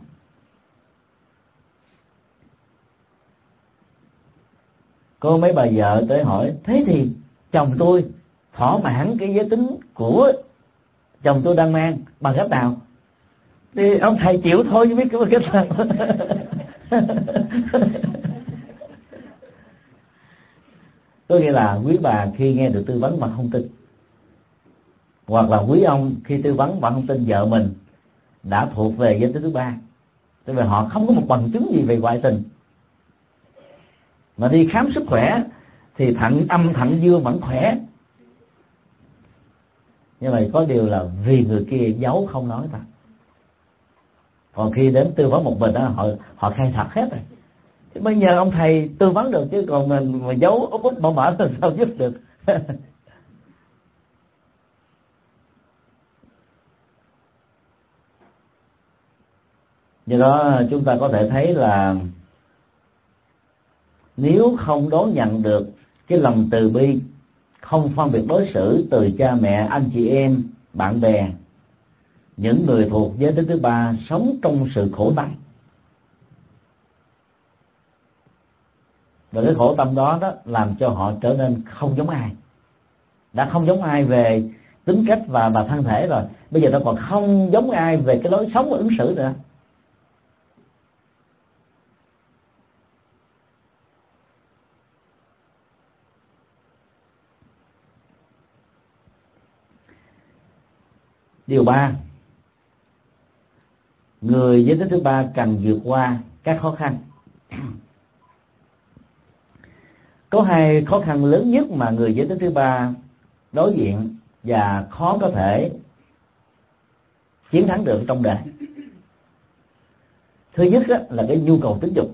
Có mấy bà vợ tới hỏi, thế thì chồng tôi thỏa mãn cái giới tính của chồng tôi đang mang bằng cách nào? Thì ông thầy chịu thôi chứ biết cái cách nào. Có nghĩa là quý bà khi nghe được tư vấn mà không tin, hoặc là quý ông khi tư vấn mà không tin vợ mình đã thuộc về giới tính thứ ba, tại vì họ không có một bằng chứng gì về ngoại tình. Mà đi khám sức khỏe thì thận âm thận dương vẫn khỏe, nhưng mà có điều là vì người kia giấu không nói ta. Còn khi đến tư vấn một mình đó, họ họ khai thật hết rồi. Thì bây giờ ông thầy tư vấn được, chứ còn mình mà giấu úp úp mở mở thì sao giúp được. Do đó chúng ta có thể thấy là nếu không đón nhận được cái lòng từ bi, không phân biệt đối xử từ cha mẹ, anh chị em, bạn bè, những người thuộc giới tính thứ ba sống trong sự khổ tâm. Và cái khổ tâm đó đó làm cho họ trở nên không giống ai. Đã không giống ai về tính cách và và thân thể rồi, bây giờ nó còn không giống ai về cái lối sống và ứng xử nữa. Điều ba, người giới tính thứ ba cần vượt qua các khó khăn. Có hai khó khăn lớn nhất mà người giới tính thứ ba đối diện và khó có thể chiến thắng được trong đời. Thứ nhất á, là cái nhu cầu tính dục.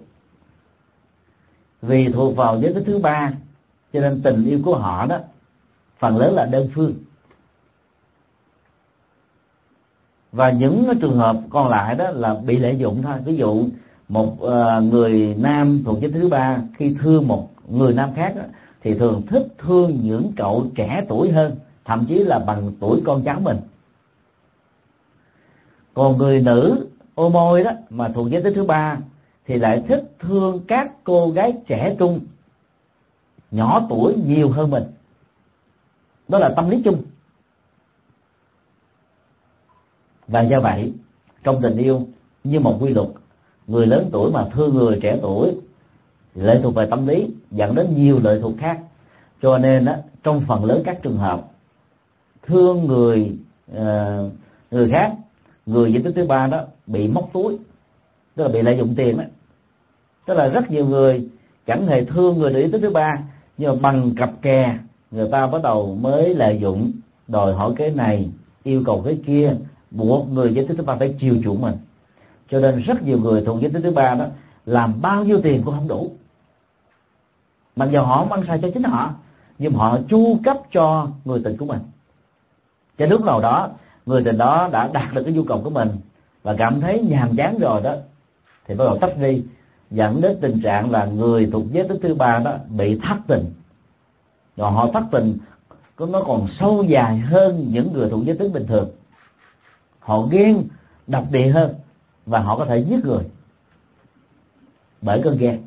Vì thuộc vào giới tính thứ ba cho nên tình yêu của họ đó phần lớn là đơn phương, và những trường hợp còn lại đó là bị lợi dụng thôi. Ví dụ một uh, người nam thuộc giới tính thứ ba khi thương một người nam khác đó, thì thường thích thương những cậu trẻ tuổi hơn, thậm chí là bằng tuổi con cháu mình. Còn người nữ ô môi đó mà thuộc giới tính thứ ba thì lại thích thương các cô gái trẻ trung nhỏ tuổi nhiều hơn mình. Đó là tâm lý chung. Và do vậy trong tình yêu như một quy luật, người lớn tuổi mà thương người trẻ tuổi lệ thuộc về tâm lý, dẫn đến nhiều lệ thuộc khác. Cho nên đó, trong phần lớn các trường hợp thương người uh, người khác, người giới tính thứ ba đó bị móc túi, tức là bị lợi dụng tiền đó. Tức là rất nhiều người chẳng hề thương người giới tính thứ ba, nhưng mà bằng cặp kè người ta bắt đầu mới lợi dụng, đòi hỏi cái này, yêu cầu cái kia, buộc người giới tính thứ ba phải chiều chuộng mình. Cho nên rất nhiều người thuộc giới tính thứ ba đó làm bao nhiêu tiền cũng không đủ. Mặc dù họ không ăn xài cho chính họ, nhưng họ chu cấp cho người tình của mình. Cho lúc nào đó người tình đó đã đạt được cái nhu cầu của mình và cảm thấy nhàm chán rồi đó, thì bắt đầu tách đi, dẫn đến tình trạng là người thuộc giới tính thứ ba đó bị thất tình. Rồi họ thất tình nó còn sâu dài hơn những người thuộc giới tính bình thường. Họ ghen độc địa hơn và họ có thể giết người bởi cơn ghen.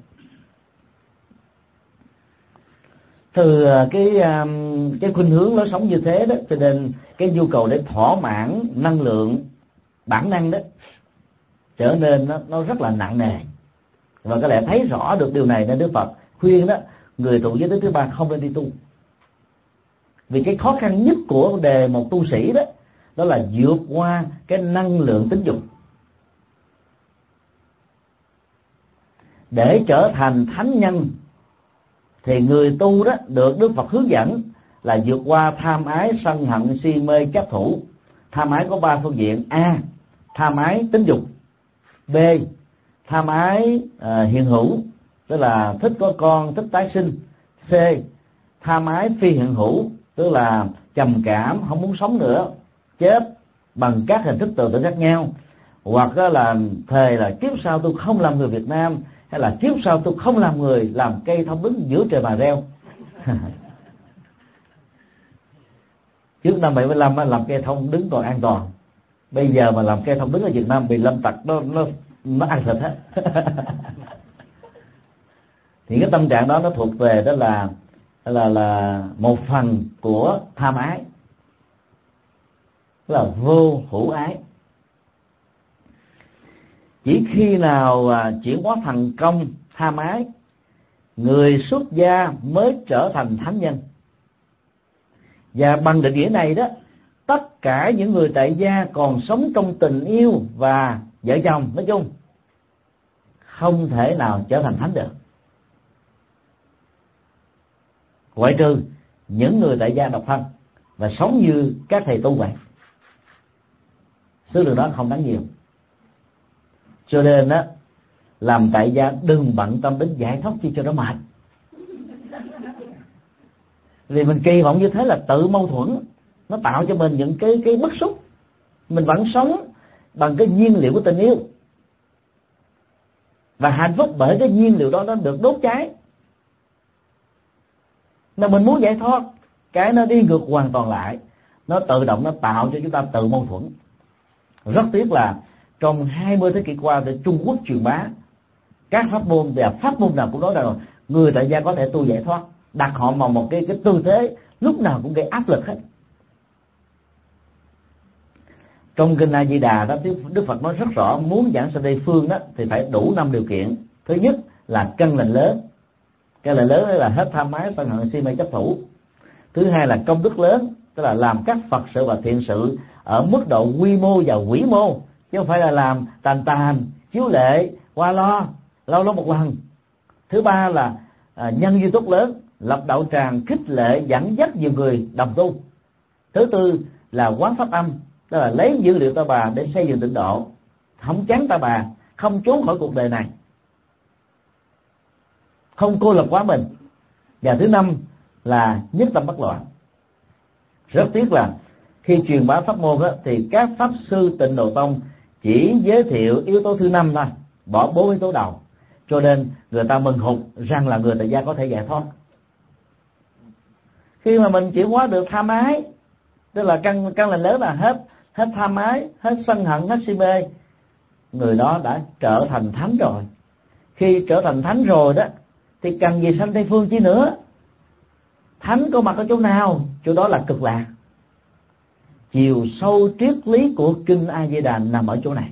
Từ cái cái khuynh hướng lối sống như thế đó, cho nên cái nhu cầu để thỏa mãn năng lượng bản năng đó trở nên nó, nó rất là nặng nề. Và có lẽ thấy rõ được điều này nên Đức Phật khuyên đó người thuộc giới tính thứ ba không nên đi tu. Vì cái khó khăn nhất của vấn đề một tu sĩ đó đó là vượt qua cái năng lượng tính dục. Để trở thành thánh nhân thì người tu đó được Đức Phật hướng dẫn là vượt qua tham ái, sân hận, si mê, chấp thủ. Tham ái có ba phương diện: A. Tham ái tính dục. B. Tham ái uh, hiện hữu, tức là thích có con, thích tái sinh. C. Tham ái phi hiện hữu, tức là trầm cảm, không muốn sống nữa, chết bằng các hình thức tự tử khác nhau. Hoặc là thề là kiếp sau tôi không làm người Việt Nam, hay là kiếp sau tôi không làm người làm cây thông đứng giữa trời mà reo. Trước năm bảy mươi lăm làm cây thông đứng còn an toàn, bây giờ mà làm cây thông đứng ở Việt Nam bị lâm tặc nó nó nó ăn thịt hết. Thì cái tâm trạng đó nó thuộc về đó là là là một phần của tham ái, tức là vô hữu ái. Chỉ khi nào à, chuyển hóa thành công tham ái, người xuất gia mới trở thành thánh nhân. Và bằng định nghĩa này đó, tất cả những người tại gia còn sống trong tình yêu và vợ chồng nói chung không thể nào trở thành thánh được, ngoại trừ những người tại gia độc thân và sống như các thầy tu vậy. Số lượng đó không đáng nhiều. Cho nên đó, làm tại gia đừng bận tâm đến giải thoát chi cho nó mệt. Vì mình kỳ vọng như thế là tự mâu thuẫn, nó tạo cho mình những cái cái bức xúc. Mình vẫn sống bằng cái nhiên liệu của tình yêu, và hạnh phúc bởi cái nhiên liệu đó nó được đốt cháy. Mà mình muốn giải thoát, cái nó đi ngược hoàn toàn lại, nó tự động nó tạo cho chúng ta tự mâu thuẫn. Rất tiếc là trong hai mươi thế kỷ qua thì Trung Quốc truyền bá các pháp môn, và pháp môn nào cũng nói rằng người tại gia có thể tu giải thoát, đặt họ vào một cái cái tư thế lúc nào cũng gây áp lực hết. Trong kinh A Di Đà đó, Đức Phật nói rất rõ, muốn giảng sanh Tây phương đó thì phải đủ năm điều kiện. Thứ nhất là căn lành lớn. Căn lành lớn là hết tham ái, sân hận, si mê, chấp thủ. Thứ hai là công đức lớn, tức là làm các Phật sự và thiện sự ở mức độ quy mô và vĩ mô, chứ không phải là làm tàn tàn, chiếu lệ, qua lo, lâu lâu một lần. Thứ ba là à, nhân duyên tốt lớn, lập đạo tràng khích lệ dẫn dắt nhiều người đồng tu. Thứ tư là quán pháp âm, tức là lấy dữ liệu Ta Bà để xây dựng tịnh độ, không chán Ta Bà, không trốn khỏi cuộc đời này, không cô lập quá mình. Và thứ năm là nhất tâm bất loạn. Rất tiếc là khi truyền bá pháp môn đó, thì các pháp sư Tịnh Độ Tông chỉ giới thiệu yếu tố thứ năm thôi, bỏ bốn yếu tố đầu, cho nên người ta mừng hụt rằng là người tại gia có thể giải thoát. Khi mà mình chuyển hóa được tham ái, tức là căn căn lành lớn là hết hết tham ái, hết sân hận, hết si mê, người đó đã trở thành thánh rồi. Khi trở thành thánh rồi đó thì cần gì sanh Tây Phương chi nữa. Thánh có mặt ở chỗ nào, chỗ đó là cực lạc. Chiều sâu triết lý của kinh A Di Đà nằm ở chỗ này.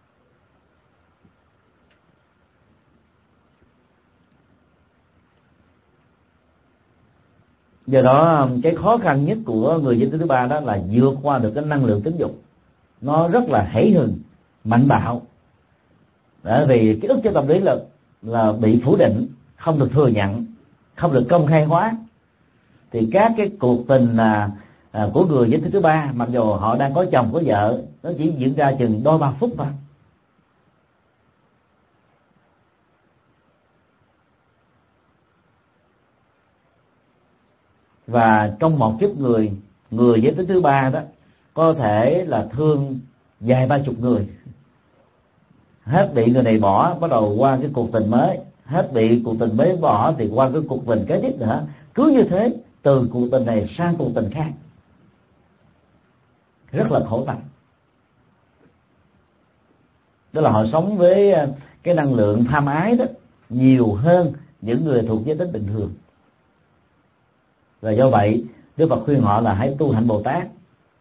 Do đó cái khó khăn nhất của người giới tính thứ ba đó là vượt qua được cái năng lượng tính dục. Nó rất là hãy hừng, mạnh bạo. Bởi vì cái ức chế tâm lý là là bị phủ định, không được thừa nhận, không được công khai hóa. Thì các cái cuộc tình à, à, của người giới tính thứ ba, mặc dù họ đang có chồng có vợ, nó chỉ diễn ra chừng đôi ba phút thôi. Và trong một kiếp người, người giới tính thứ ba đó có thể là thương vài ba chục người. Hết bị người này bỏ, bắt đầu qua cái cuộc tình mới, hết bị cuộc tình mới bỏ thì qua cái cuộc tình kế tiếp nữa. Cứ như thế, từ cuộc tình này sang cuộc tình khác, rất là khổ tâm. Đó là họ sống với cái năng lượng tham ái đó nhiều hơn những người thuộc giới tính bình thường. Và do vậy Đức Phật khuyên họ là hãy tu hạnh Bồ Tát.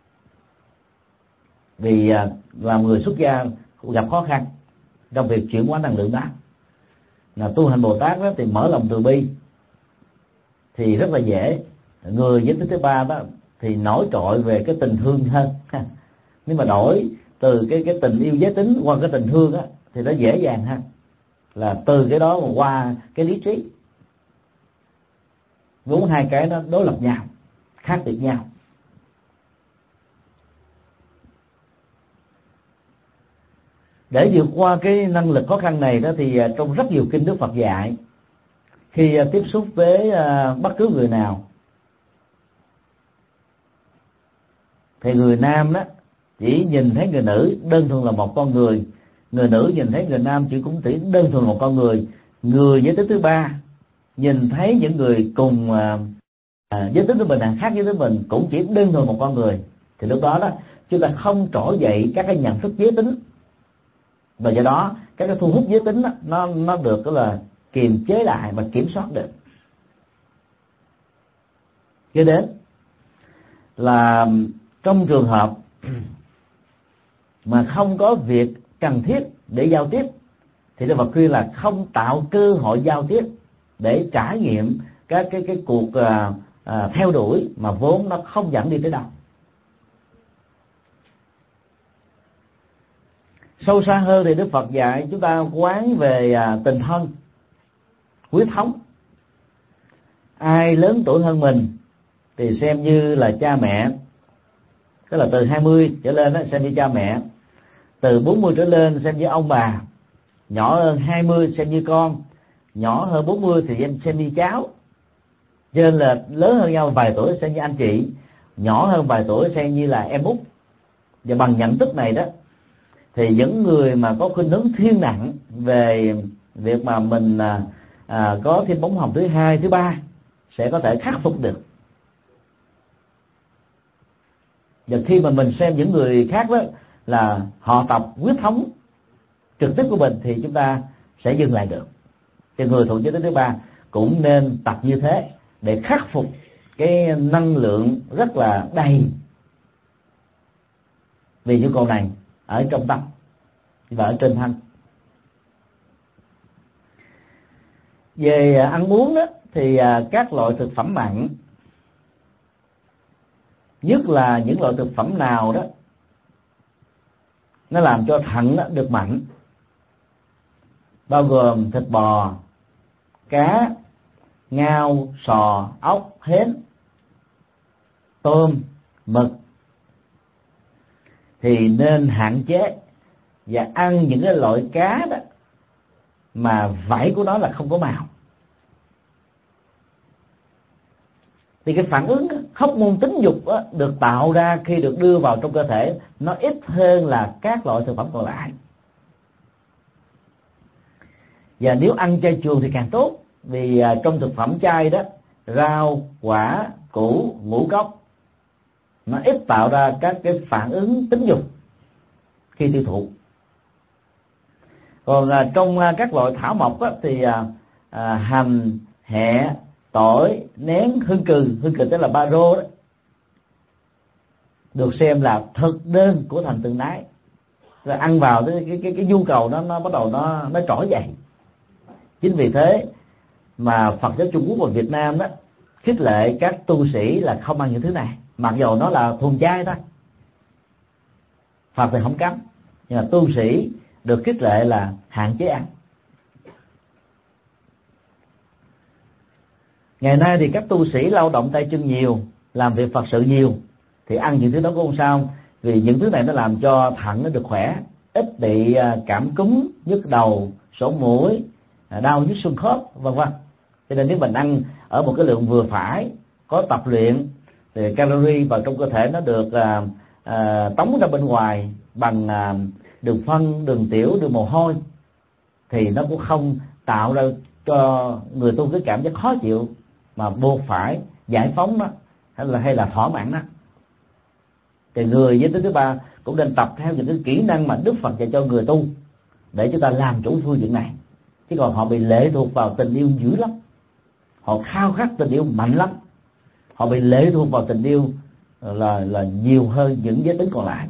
Vì làm người xuất gia gặp khó khăn trong việc chuyển hóa năng lượng đó. Là tu hành Bồ Tát đó thì mở lòng từ bi thì rất là dễ. Người giới tính thứ ba đó thì nổi trội về cái tình thương hơn. Nhưng mà đổi từ cái cái tình yêu giới tính qua cái tình thương á thì nó dễ dàng hơn. Là từ cái đó mà qua cái lý trí. Vốn hai cái đó đối lập nhau, khác biệt nhau. Để vượt qua cái năng lực khó khăn này đó thì trong rất nhiều kinh Đức Phật dạy, khi tiếp xúc với bất cứ người nào thì người nam đó chỉ nhìn thấy người nữ đơn thuần là một con người, người nữ nhìn thấy người nam chỉ cũng chỉ đơn thuần là một con người. Người giới tính thứ ba nhìn thấy những người cùng à, giới tính của mình khác giới tính mình cũng chỉ đơn thuần một con người, thì lúc đó đó chúng ta không trỗi dậy các cái nhận thức giới tính, và do đó các cái thu hút giới tính đó, nó nó được cái là kiềm chế lại và kiểm soát được. Kế đến là trong trường hợp mà không có việc cần thiết để giao tiếp thì Đức Phật khuyên là không tạo cơ hội giao tiếp để trải nghiệm các cái cái cuộc à, à, theo đuổi mà vốn nó không dẫn đi tới đâu. Sâu xa hơn thì Đức Phật dạy chúng ta quán về à, tình thân, huyết thống. Ai lớn tuổi hơn mình thì xem như là cha mẹ, tức là từ hai mươi trở lên đó, xem như cha mẹ, từ bốn mươi trở lên xem như ông bà, nhỏ hơn hai mươi xem như con, nhỏ hơn bốn mươi thì em xem như cháu, cho nên là lớn hơn nhau vài tuổi xem như anh chị, nhỏ hơn vài tuổi xem như là em út. Và bằng nhận thức này đó thì những người mà có khuynh hướng thiên nặng về việc mà mình à, à, có thêm bóng hồng thứ hai, thứ ba sẽ có thể khắc phục được. Và khi mà mình xem những người khác đó là họ tập huyết thống trực tiếp của mình thì chúng ta sẽ dừng lại được. Thì người thuộc giới tính thứ ba cũng nên tập như thế để khắc phục cái năng lượng rất là đầy vì nhu cầu này ở trong tâm và ở trên thân. Về ăn uống đó thì các loại thực phẩm mặn, nhất là những loại thực phẩm nào đó nó làm cho thận đó được mạnh, bao gồm thịt bò, cá, ngao, sò, ốc, hến, tôm, mực thì nên hạn chế và ăn những cái loại cá đó mà vảy của nó là không có màu. Thì cái phản ứng hóc môn tính dục được tạo ra khi được đưa vào trong cơ thể nó ít hơn là các loại thực phẩm còn lại. Và nếu ăn chay trường thì càng tốt, vì trong thực phẩm chay đó, rau, quả, củ, ngũ cốc nó ít tạo ra các cái phản ứng tính dục khi tiêu thụ. Còn à, trong à, các loại thảo mộc á, thì à, à, hành, hẹ, tỏi, nén, hương cừ, hương cừ tức là ba rô đó, được xem là thực đơn của thành từng nái. Rồi ăn vào cái cái cái, cái nhu cầu nó nó bắt đầu nó nó trỗi dậy. Chính vì thế mà Phật giáo Trung Quốc và Việt Nam đó khích lệ các tu sĩ là không ăn những thứ này, mặc dù nó là thuần chay thôi. Phật thì không cấm, nhưng mà tu sĩ được khích lệ là hạn chế ăn. Ngày nay thì các tu sĩ lao động tay chân nhiều, làm việc Phật sự nhiều, thì ăn những thứ đó cũng không sao, vì những thứ này nó làm cho thận nó được khỏe, ít bị cảm cúm, nhức đầu, sổ mũi, đau nhức xương khớp, vân vân. Cho nên nếu mình ăn ở một cái lượng vừa phải, có tập luyện, thì calorie vào trong cơ thể nó được à, à, tống ra bên ngoài bằng à, đường phân, đường tiểu, đường mồ hôi, thì nó cũng không tạo ra cho người tu cái cảm giác khó chịu mà buộc phải giải phóng nó hay là hay là thỏa mãn nó. Thì người giới tính thứ ba cũng nên tập theo những cái kỹ năng mà Đức Phật dạy cho người tu để chúng ta làm chủ phương diện này. Chứ còn họ bị lệ thuộc vào tình yêu dữ lắm, họ khao khát tình yêu mạnh lắm, họ bị lệ thuộc vào tình yêu là là nhiều hơn những giới tính còn lại.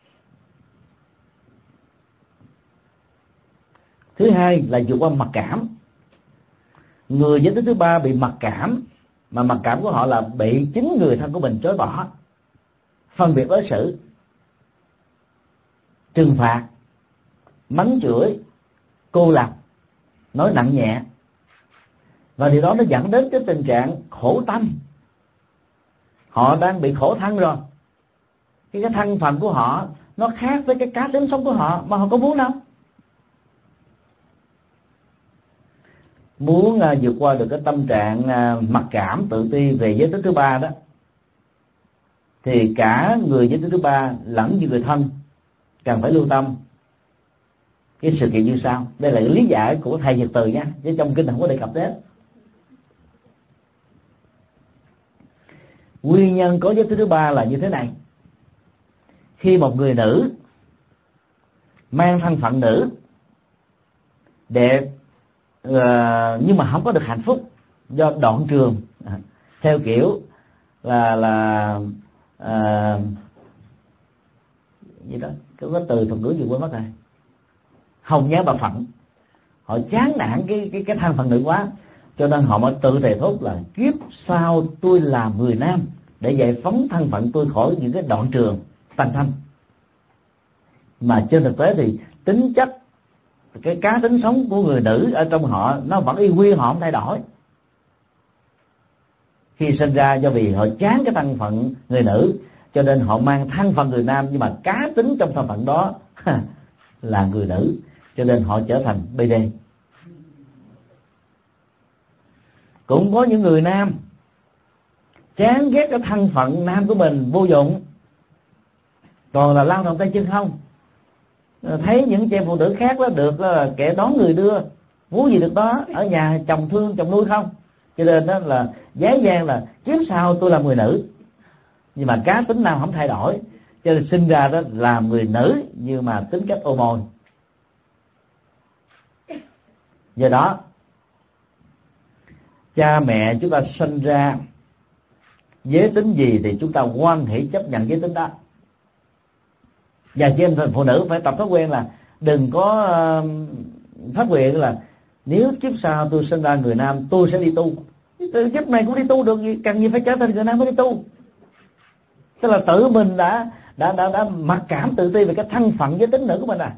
Thứ hai là vượt qua mặc cảm. Người giới tính thứ ba bị mặc cảm, mà mặc cảm của họ là bị chính người thân của mình chối bỏ, phân biệt đối xử, trừng phạt, mắng chửi, cô lập, nói nặng nhẹ, và điều đó nó dẫn đến cái tình trạng khổ tâm. Họ đang bị khổ thân rồi, cái cái thân phận của họ nó khác với cái cá tính sống của họ, mà họ có muốn đâu. Muốn uh, vượt qua được cái tâm trạng uh, mặc cảm tự ti về giới tính thứ ba đó, thì cả người giới tính thứ ba lẫn như người thân cần phải lưu tâm cái sự kiện như sau. Đây là lý giải của thầy Nhật Từ nha, chứ trong kinh không có đề cập đến. Nguyên nhân có giới tính thứ ba là như thế này: khi một người nữ mang thân phận nữ, đẹp, uh, nhưng mà không có được hạnh phúc do đoạn trường, theo kiểu là là uh, gì đó, có cái từ thuật ngữ gì quên mất rồi, hồng nhan bạc phận. Họ chán nản cái cái cái thân phận nữ quá, cho nên họ mới tự thề thốt là kiếp sau tôi làm người nam để giải phóng thân phận tôi khỏi những cái đoạn trường tàn thanh. Mà trên thực tế thì tính chất, cái cá tính sống của người nữ ở trong họ nó vẫn y nguyên, họ không thay đổi. Khi sinh ra do vì họ chán cái thân phận người nữ, cho nên họ mang thân phận người nam, nhưng mà cá tính trong thân phận đó là người nữ, cho nên họ trở thành bê đê. Cũng có những người nam chán ghét cái thân phận nam của mình vô dụng, còn là lao động tay chân không, thấy những chị phụ nữ khác đó được là kẻ đón người đưa, muốn gì được đó, ở nhà chồng thương chồng nuôi không, cho nên đó là dái dang là kiếp sau tôi làm người nữ. Nhưng mà cá tính nào không thay đổi, cho nên sinh ra đó làm người nữ nhưng mà tính cách ô mồi. Do đó cha mẹ chúng ta sinh ra giới tính gì thì chúng ta hoan hỷ chấp nhận giới tính đó. Và chị em phụ nữ phải tập thói quen là đừng có uh, phát nguyện là nếu kiếp sau tôi sinh ra người nam tôi sẽ đi tu. Kiếp này cũng đi tu được gì, cần gì phải trở thành người nam mới đi tu. Tức là tự mình đã đã đã đã mặc cảm tự ti về cái thân phận giới tính nữ của mình à.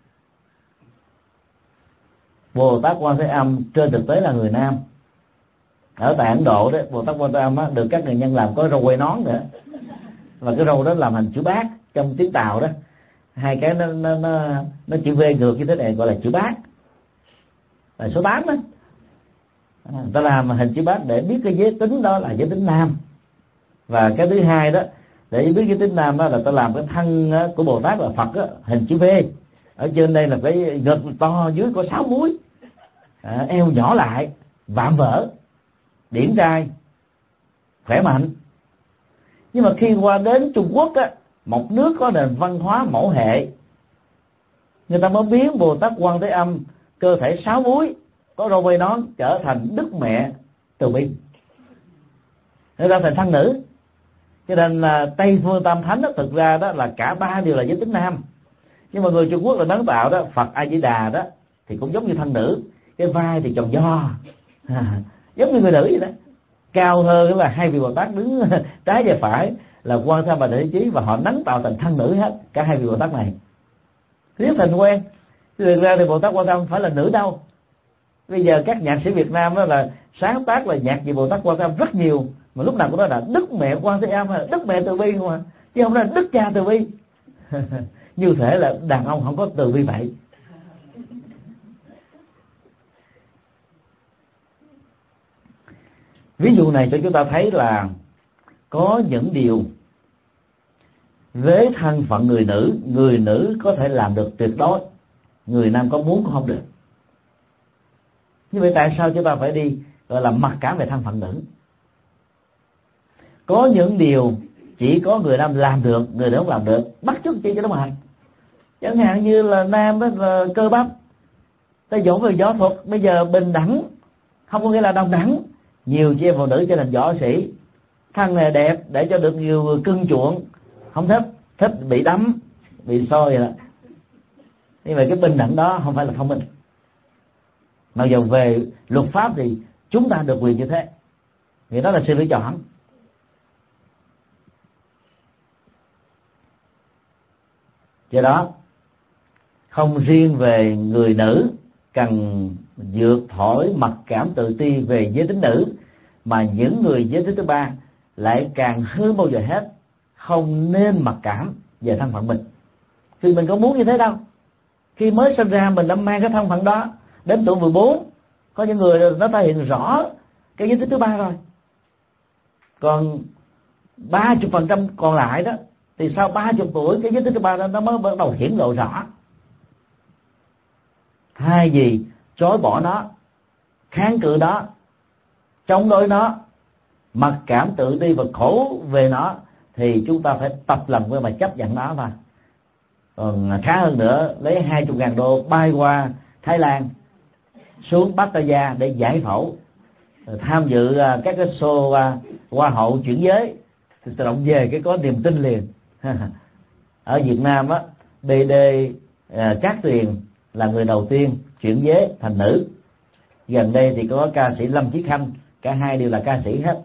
Bồ Tát Quan Thế Âm trên thực tế là người nam, Ở tại Ấn Độ đó, Bồ Tát Quan Thế Âm á, được các người nhân làm có râu quay nón nữa, và cái râu đó làm hình chữ bát. Trong tiếng Tàu đó, hai cái nó nó nó, nó chữ V ngược như thế này gọi là chữ bát, là số tám đó. Người ta làm hình chữ bát để biết cái giới tính đó là giới tính nam. Và cái thứ hai đó, để biết giới tính nam đó là ta làm cái thân của Bồ Tát là Phật đó, hình chữ V. Ở trên đây là cái ngực to, dưới có sáu múi, à, eo nhỏ lại, vạm vỡ, điển trai, khỏe mạnh. Nhưng mà khi qua đến Trung Quốc á, một nước có nền văn hóa mẫu hệ, người ta mới biến Bồ Tát Quan Thế Âm cơ thể sáu múi, có râu quay nón trở thành Đức Mẹ Từ Bi, người ta thành thân nữ. Cho nên là Tây Phương Tam Thánh đó, thực ra đó là cả ba đều là giới tính nam. Nhưng mà người Trung Quốc là nắng tạo đó, Phật A Di Đà đó thì cũng giống như thân nữ, cái vai thì tròn do, à, giống như người nữ vậy đó. Cao hơn là hai vị Bồ Tát đứng trái và phải là Quan Thế Âm và Đại Trí, và họ nắng tạo thành thân nữ hết cả hai vị Bồ Tát này. Nếu thành quen, thực ra thì Bồ Tát Quan Thế Âm phải là nữ đâu. Bây giờ các nhạc sĩ Việt Nam đó là sáng tác là nhạc về Bồ Tát Quan Thế Âm rất nhiều, mà lúc nào cũng nói là Đức Mẹ Quan Thế Âm, Đức Mẹ Từ Bi không à, chứ không là Đức Cha Từ Bi. Như thể là đàn ông không có từ bi vậy. Ví dụ này cho chúng ta thấy là có những điều với thân phận người nữ, người nữ có thể làm được tuyệt đối, người nam có muốn cũng không được. Như vậy tại sao chúng ta phải đi gọi là mặc cảm về thân phận nữ? Có những điều chỉ có người nam làm được, người nữ không làm được, bắt chước chi cho nó mệt. Chẳng hạn như là nam đó là cơ bắp, ta dỗ về võ thuật, bây giờ bình đẳng không có nghĩa là đồng đẳng. Nhiều chị em phụ nữ trở thành võ sĩ, thân này đẹp để cho được nhiều người cưng chuộng, không thích, thích bị đấm, bị soi vậy đó. Nhưng mà cái bình đẳng đó không phải là thông minh. Mặc dù về luật pháp thì chúng ta được quyền như thế, vì đó là sự lựa chọn. Do đó không riêng về người nữ cần vượt thổi mặc cảm tự ti về giới tính nữ, mà những người giới tính thứ ba lại càng hơn bao giờ hết không nên mặc cảm về thân phận mình, vì mình có muốn như thế đâu. Khi mới sinh ra mình đã mang cái thân phận đó, đến tuổi mười bốn có những người nó thể hiện rõ cái giới tính thứ ba rồi, còn ba mươi phần trăm còn lại đó thì sau ba mươi tuổi cái giới tính thứ ba đó nó mới bắt đầu hiển lộ rõ. Thay vì chối bỏ nó, kháng cự nó, chống đối nó, mặc cảm tự ti và khổ về nó, thì chúng ta phải tập làm quen mà chấp nhận nó mà. Còn khá hơn nữa, lấy hai mươi ngàn đô bay qua Thái Lan xuống Pattaya để giải phẫu, tham dự các cái show hoa hậu chuyển giới, thì tự động về cái có niềm tin liền. Ở Việt Nam á, bê đê Cát Tuyền là người đầu tiên chuyển giới thành nữ. Gần đây thì có ca sĩ Lâm Chí Khanh, cả hai đều là ca sĩ hết.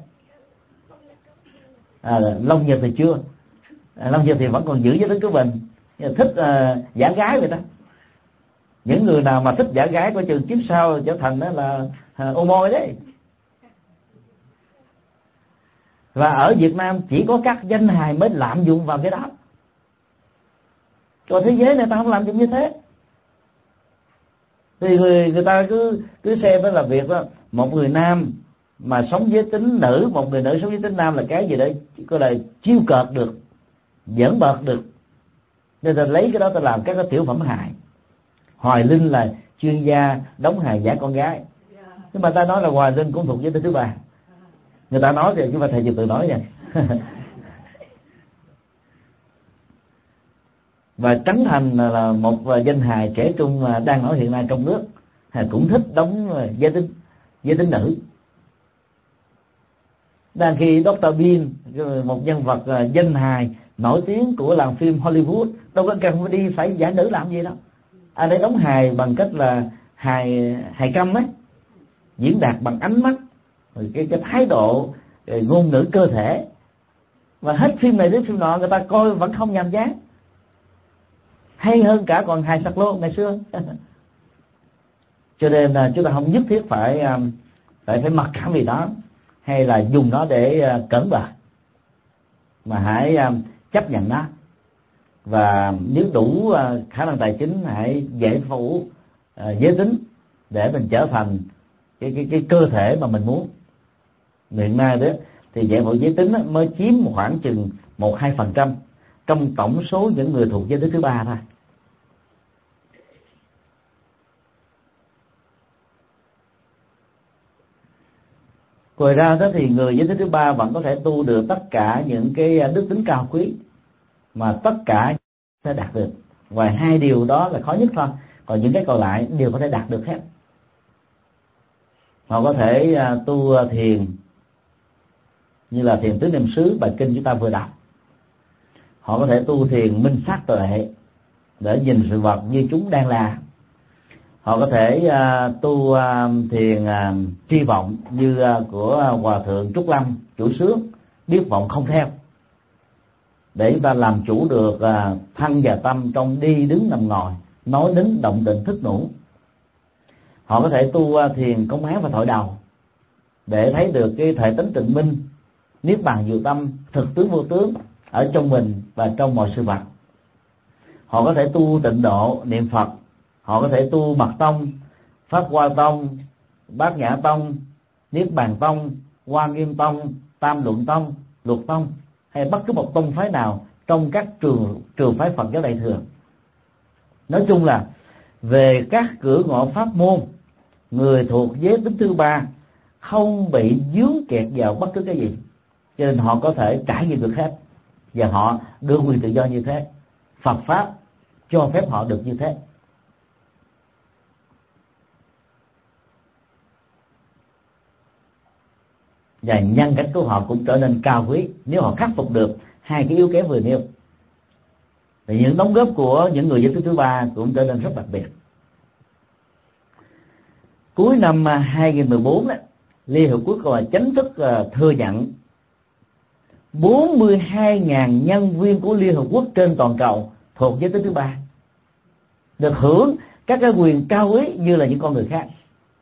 À, Long Nhật thì chưa, à, Long Nhật thì vẫn còn giữ giới tính của mình, thích à, giả gái vậy đó. Những người nào mà thích giả gái coi chừng kiếp sau trở thành đó là à, ô môi đấy. Và ở Việt Nam chỉ có các danh hài mới lạm dụng vào cái đó, còn thế giới này ta không lạm dụng như thế. Thì người người ta cứ cứ xem đó là việc đó, một người nam mà sống giới tính nữ, một người nữ sống giới tính nam là cái gì đấy có là chiêu cợt được, giỡn bợt được, nên ta lấy cái đó ta làm các cái tiểu phẩm hài. Hoài Linh là chuyên gia đóng hài giả con gái, nhưng mà ta nói là Hoài Linh cũng thuộc giới tính thứ ba. Người ta nói thì chứ mà thầy tự nói nha. Và Trấn Thành là một danh hài trẻ trung đang nổi hiện nay trong nước, cũng thích đóng giới tính giới tính nữ. Đang khi doctor Bean, một nhân vật danh hài nổi tiếng của làng phim Hollywood, đâu có cần phải đi phải giả nữ làm gì đâu. Anh ấy đóng hài bằng cách là hài hài câm ấy, diễn đạt bằng ánh mắt, cái cái thái độ, ngôn ngữ cơ thể, và hết phim này đến phim nọ người ta coi vẫn không nhàm chán, hay hơn cả còn hài sặc lô ngày xưa. Cho nên là chúng ta không nhất thiết phải phải phải mặc cảm vì đó. hay là dùng nó để cẩn bợ, mà hãy chấp nhận nó, và nếu đủ khả năng tài chính hãy giải phẫu giới tính để mình trở thành cái cái cái cơ thể mà mình muốn. Hiện nay đó thì giải phẫu giới tính mới chiếm khoảng chừng một hai phần trăm trong tổng số những người thuộc giới tính thứ ba thôi. Ngoài ra đó thì người giới tính thứ ba vẫn có thể tu được tất cả những cái đức tính cao quý mà tất cả sẽ đạt được. Ngoài hai điều đó là khó nhất thôi, còn những cái còn lại đều có thể đạt được hết. Họ có thể tu thiền như là thiền tứ niệm xứ, bài kinh chúng ta vừa đọc. Họ có thể tu thiền minh sát tuệ để nhìn sự vật như chúng đang là. Họ có thể uh, tu uh, thiền uh, tri vọng như uh, của Hòa thượng Trúc Lâm, chủ sướng, biết vọng không theo, để chúng ta làm chủ được uh, thân và tâm trong đi đứng nằm ngồi, nói đến động định thức ngủ. Họ có thể tu uh, thiền công án và thổi đầu để thấy được cái thể tính tịnh minh, niết bàn diệu tâm, thực tướng vô tướng ở trong mình và trong mọi sự vật. Họ có thể tu tịnh độ, niệm Phật. Họ có thể tu mật tông, pháp hoa tông, bát nhã tông, niết bàn tông, hoa nghiêm tông, tam luận tông, luật tông, hay bất cứ một tông phái nào trong các trường trường phái Phật giáo Đại thừa. Nói chung là về các cửa ngõ pháp môn, người thuộc giới tính thứ ba không bị dướng kẹt vào bất cứ cái gì, cho nên họ có thể trải nghiệm được hết, và họ được quyền tự do như thế. Phật pháp cho phép họ được như thế. Và nhân cách của họ cũng trở nên cao quý nếu họ khắc phục được hai cái yếu kém vừa nêu. Thì những đóng góp của những người giới tính thứ ba cũng trở nên rất đặc biệt. Cuối năm hai nghìn mười bốn đó, Liên Hợp Quốc còn chính thức thừa nhận bốn mươi hai nghìn nhân viên của Liên Hợp Quốc trên toàn cầu thuộc giới tính thứ ba, được hưởng các cái quyền cao quý như là những con người khác.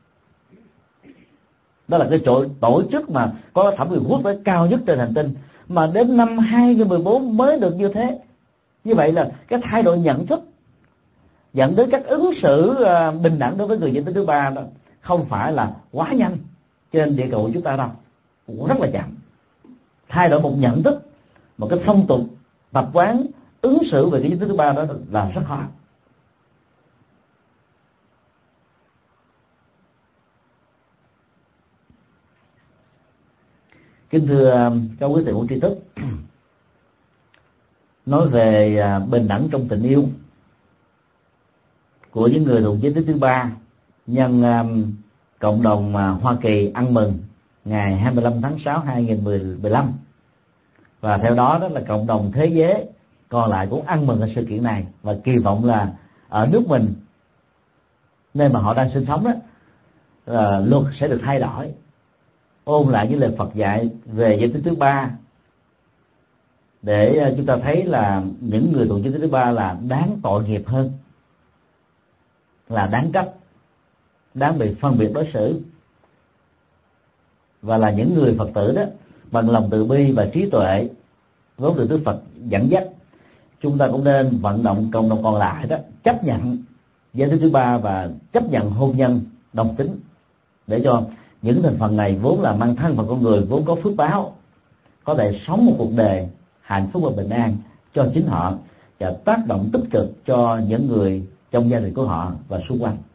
Đó là cái chỗ tổ chức mà có thẩm quyền quốc tế cao nhất trên hành tinh, mà đến năm hai nghìn mười bốn mới được như thế. Như vậy là cái thay đổi nhận thức dẫn đến các ứng xử bình đẳng đối với người giới tính thứ ba đó không phải là quá nhanh trên địa cầu của chúng ta đâu, cũng rất là chậm. Thay đổi một nhận thức, một cái phong tục tập quán ứng xử về cái giới tính thứ ba đó là rất khó. Kính thưa các quý thầy hữu tri thức, nói về bình đẳng trong tình yêu của những người thuộc giới tính thứ ba nhân cộng đồng Hoa Kỳ ăn mừng ngày hai mươi lăm tháng sáu năm hai nghìn mười lăm, và theo đó đó là cộng đồng thế giới còn lại cũng ăn mừng cái sự kiện này, và kỳ vọng là ở nước mình, nơi mà họ đang sinh sống đó, là luật sẽ được thay đổi, ôn lại những lời Phật dạy về giới tính thứ ba, để chúng ta thấy là những người thuộc giới tính thứ ba là đáng tội nghiệp hơn, là đáng trách, đáng bị phân biệt đối xử, và là những người Phật tử đó bằng lòng từ bi và trí tuệ vốn được Đức Phật dẫn dắt. Chúng ta cũng nên vận động cộng đồng còn lại đó chấp nhận giới tính thứ ba và chấp nhận hôn nhân đồng tính, để cho những thành phần này vốn là mang thân và con người vốn có phước báo có thể sống một cuộc đời hạnh phúc và bình an cho chính họ, và tác động tích cực cho những người trong gia đình của họ và xung quanh.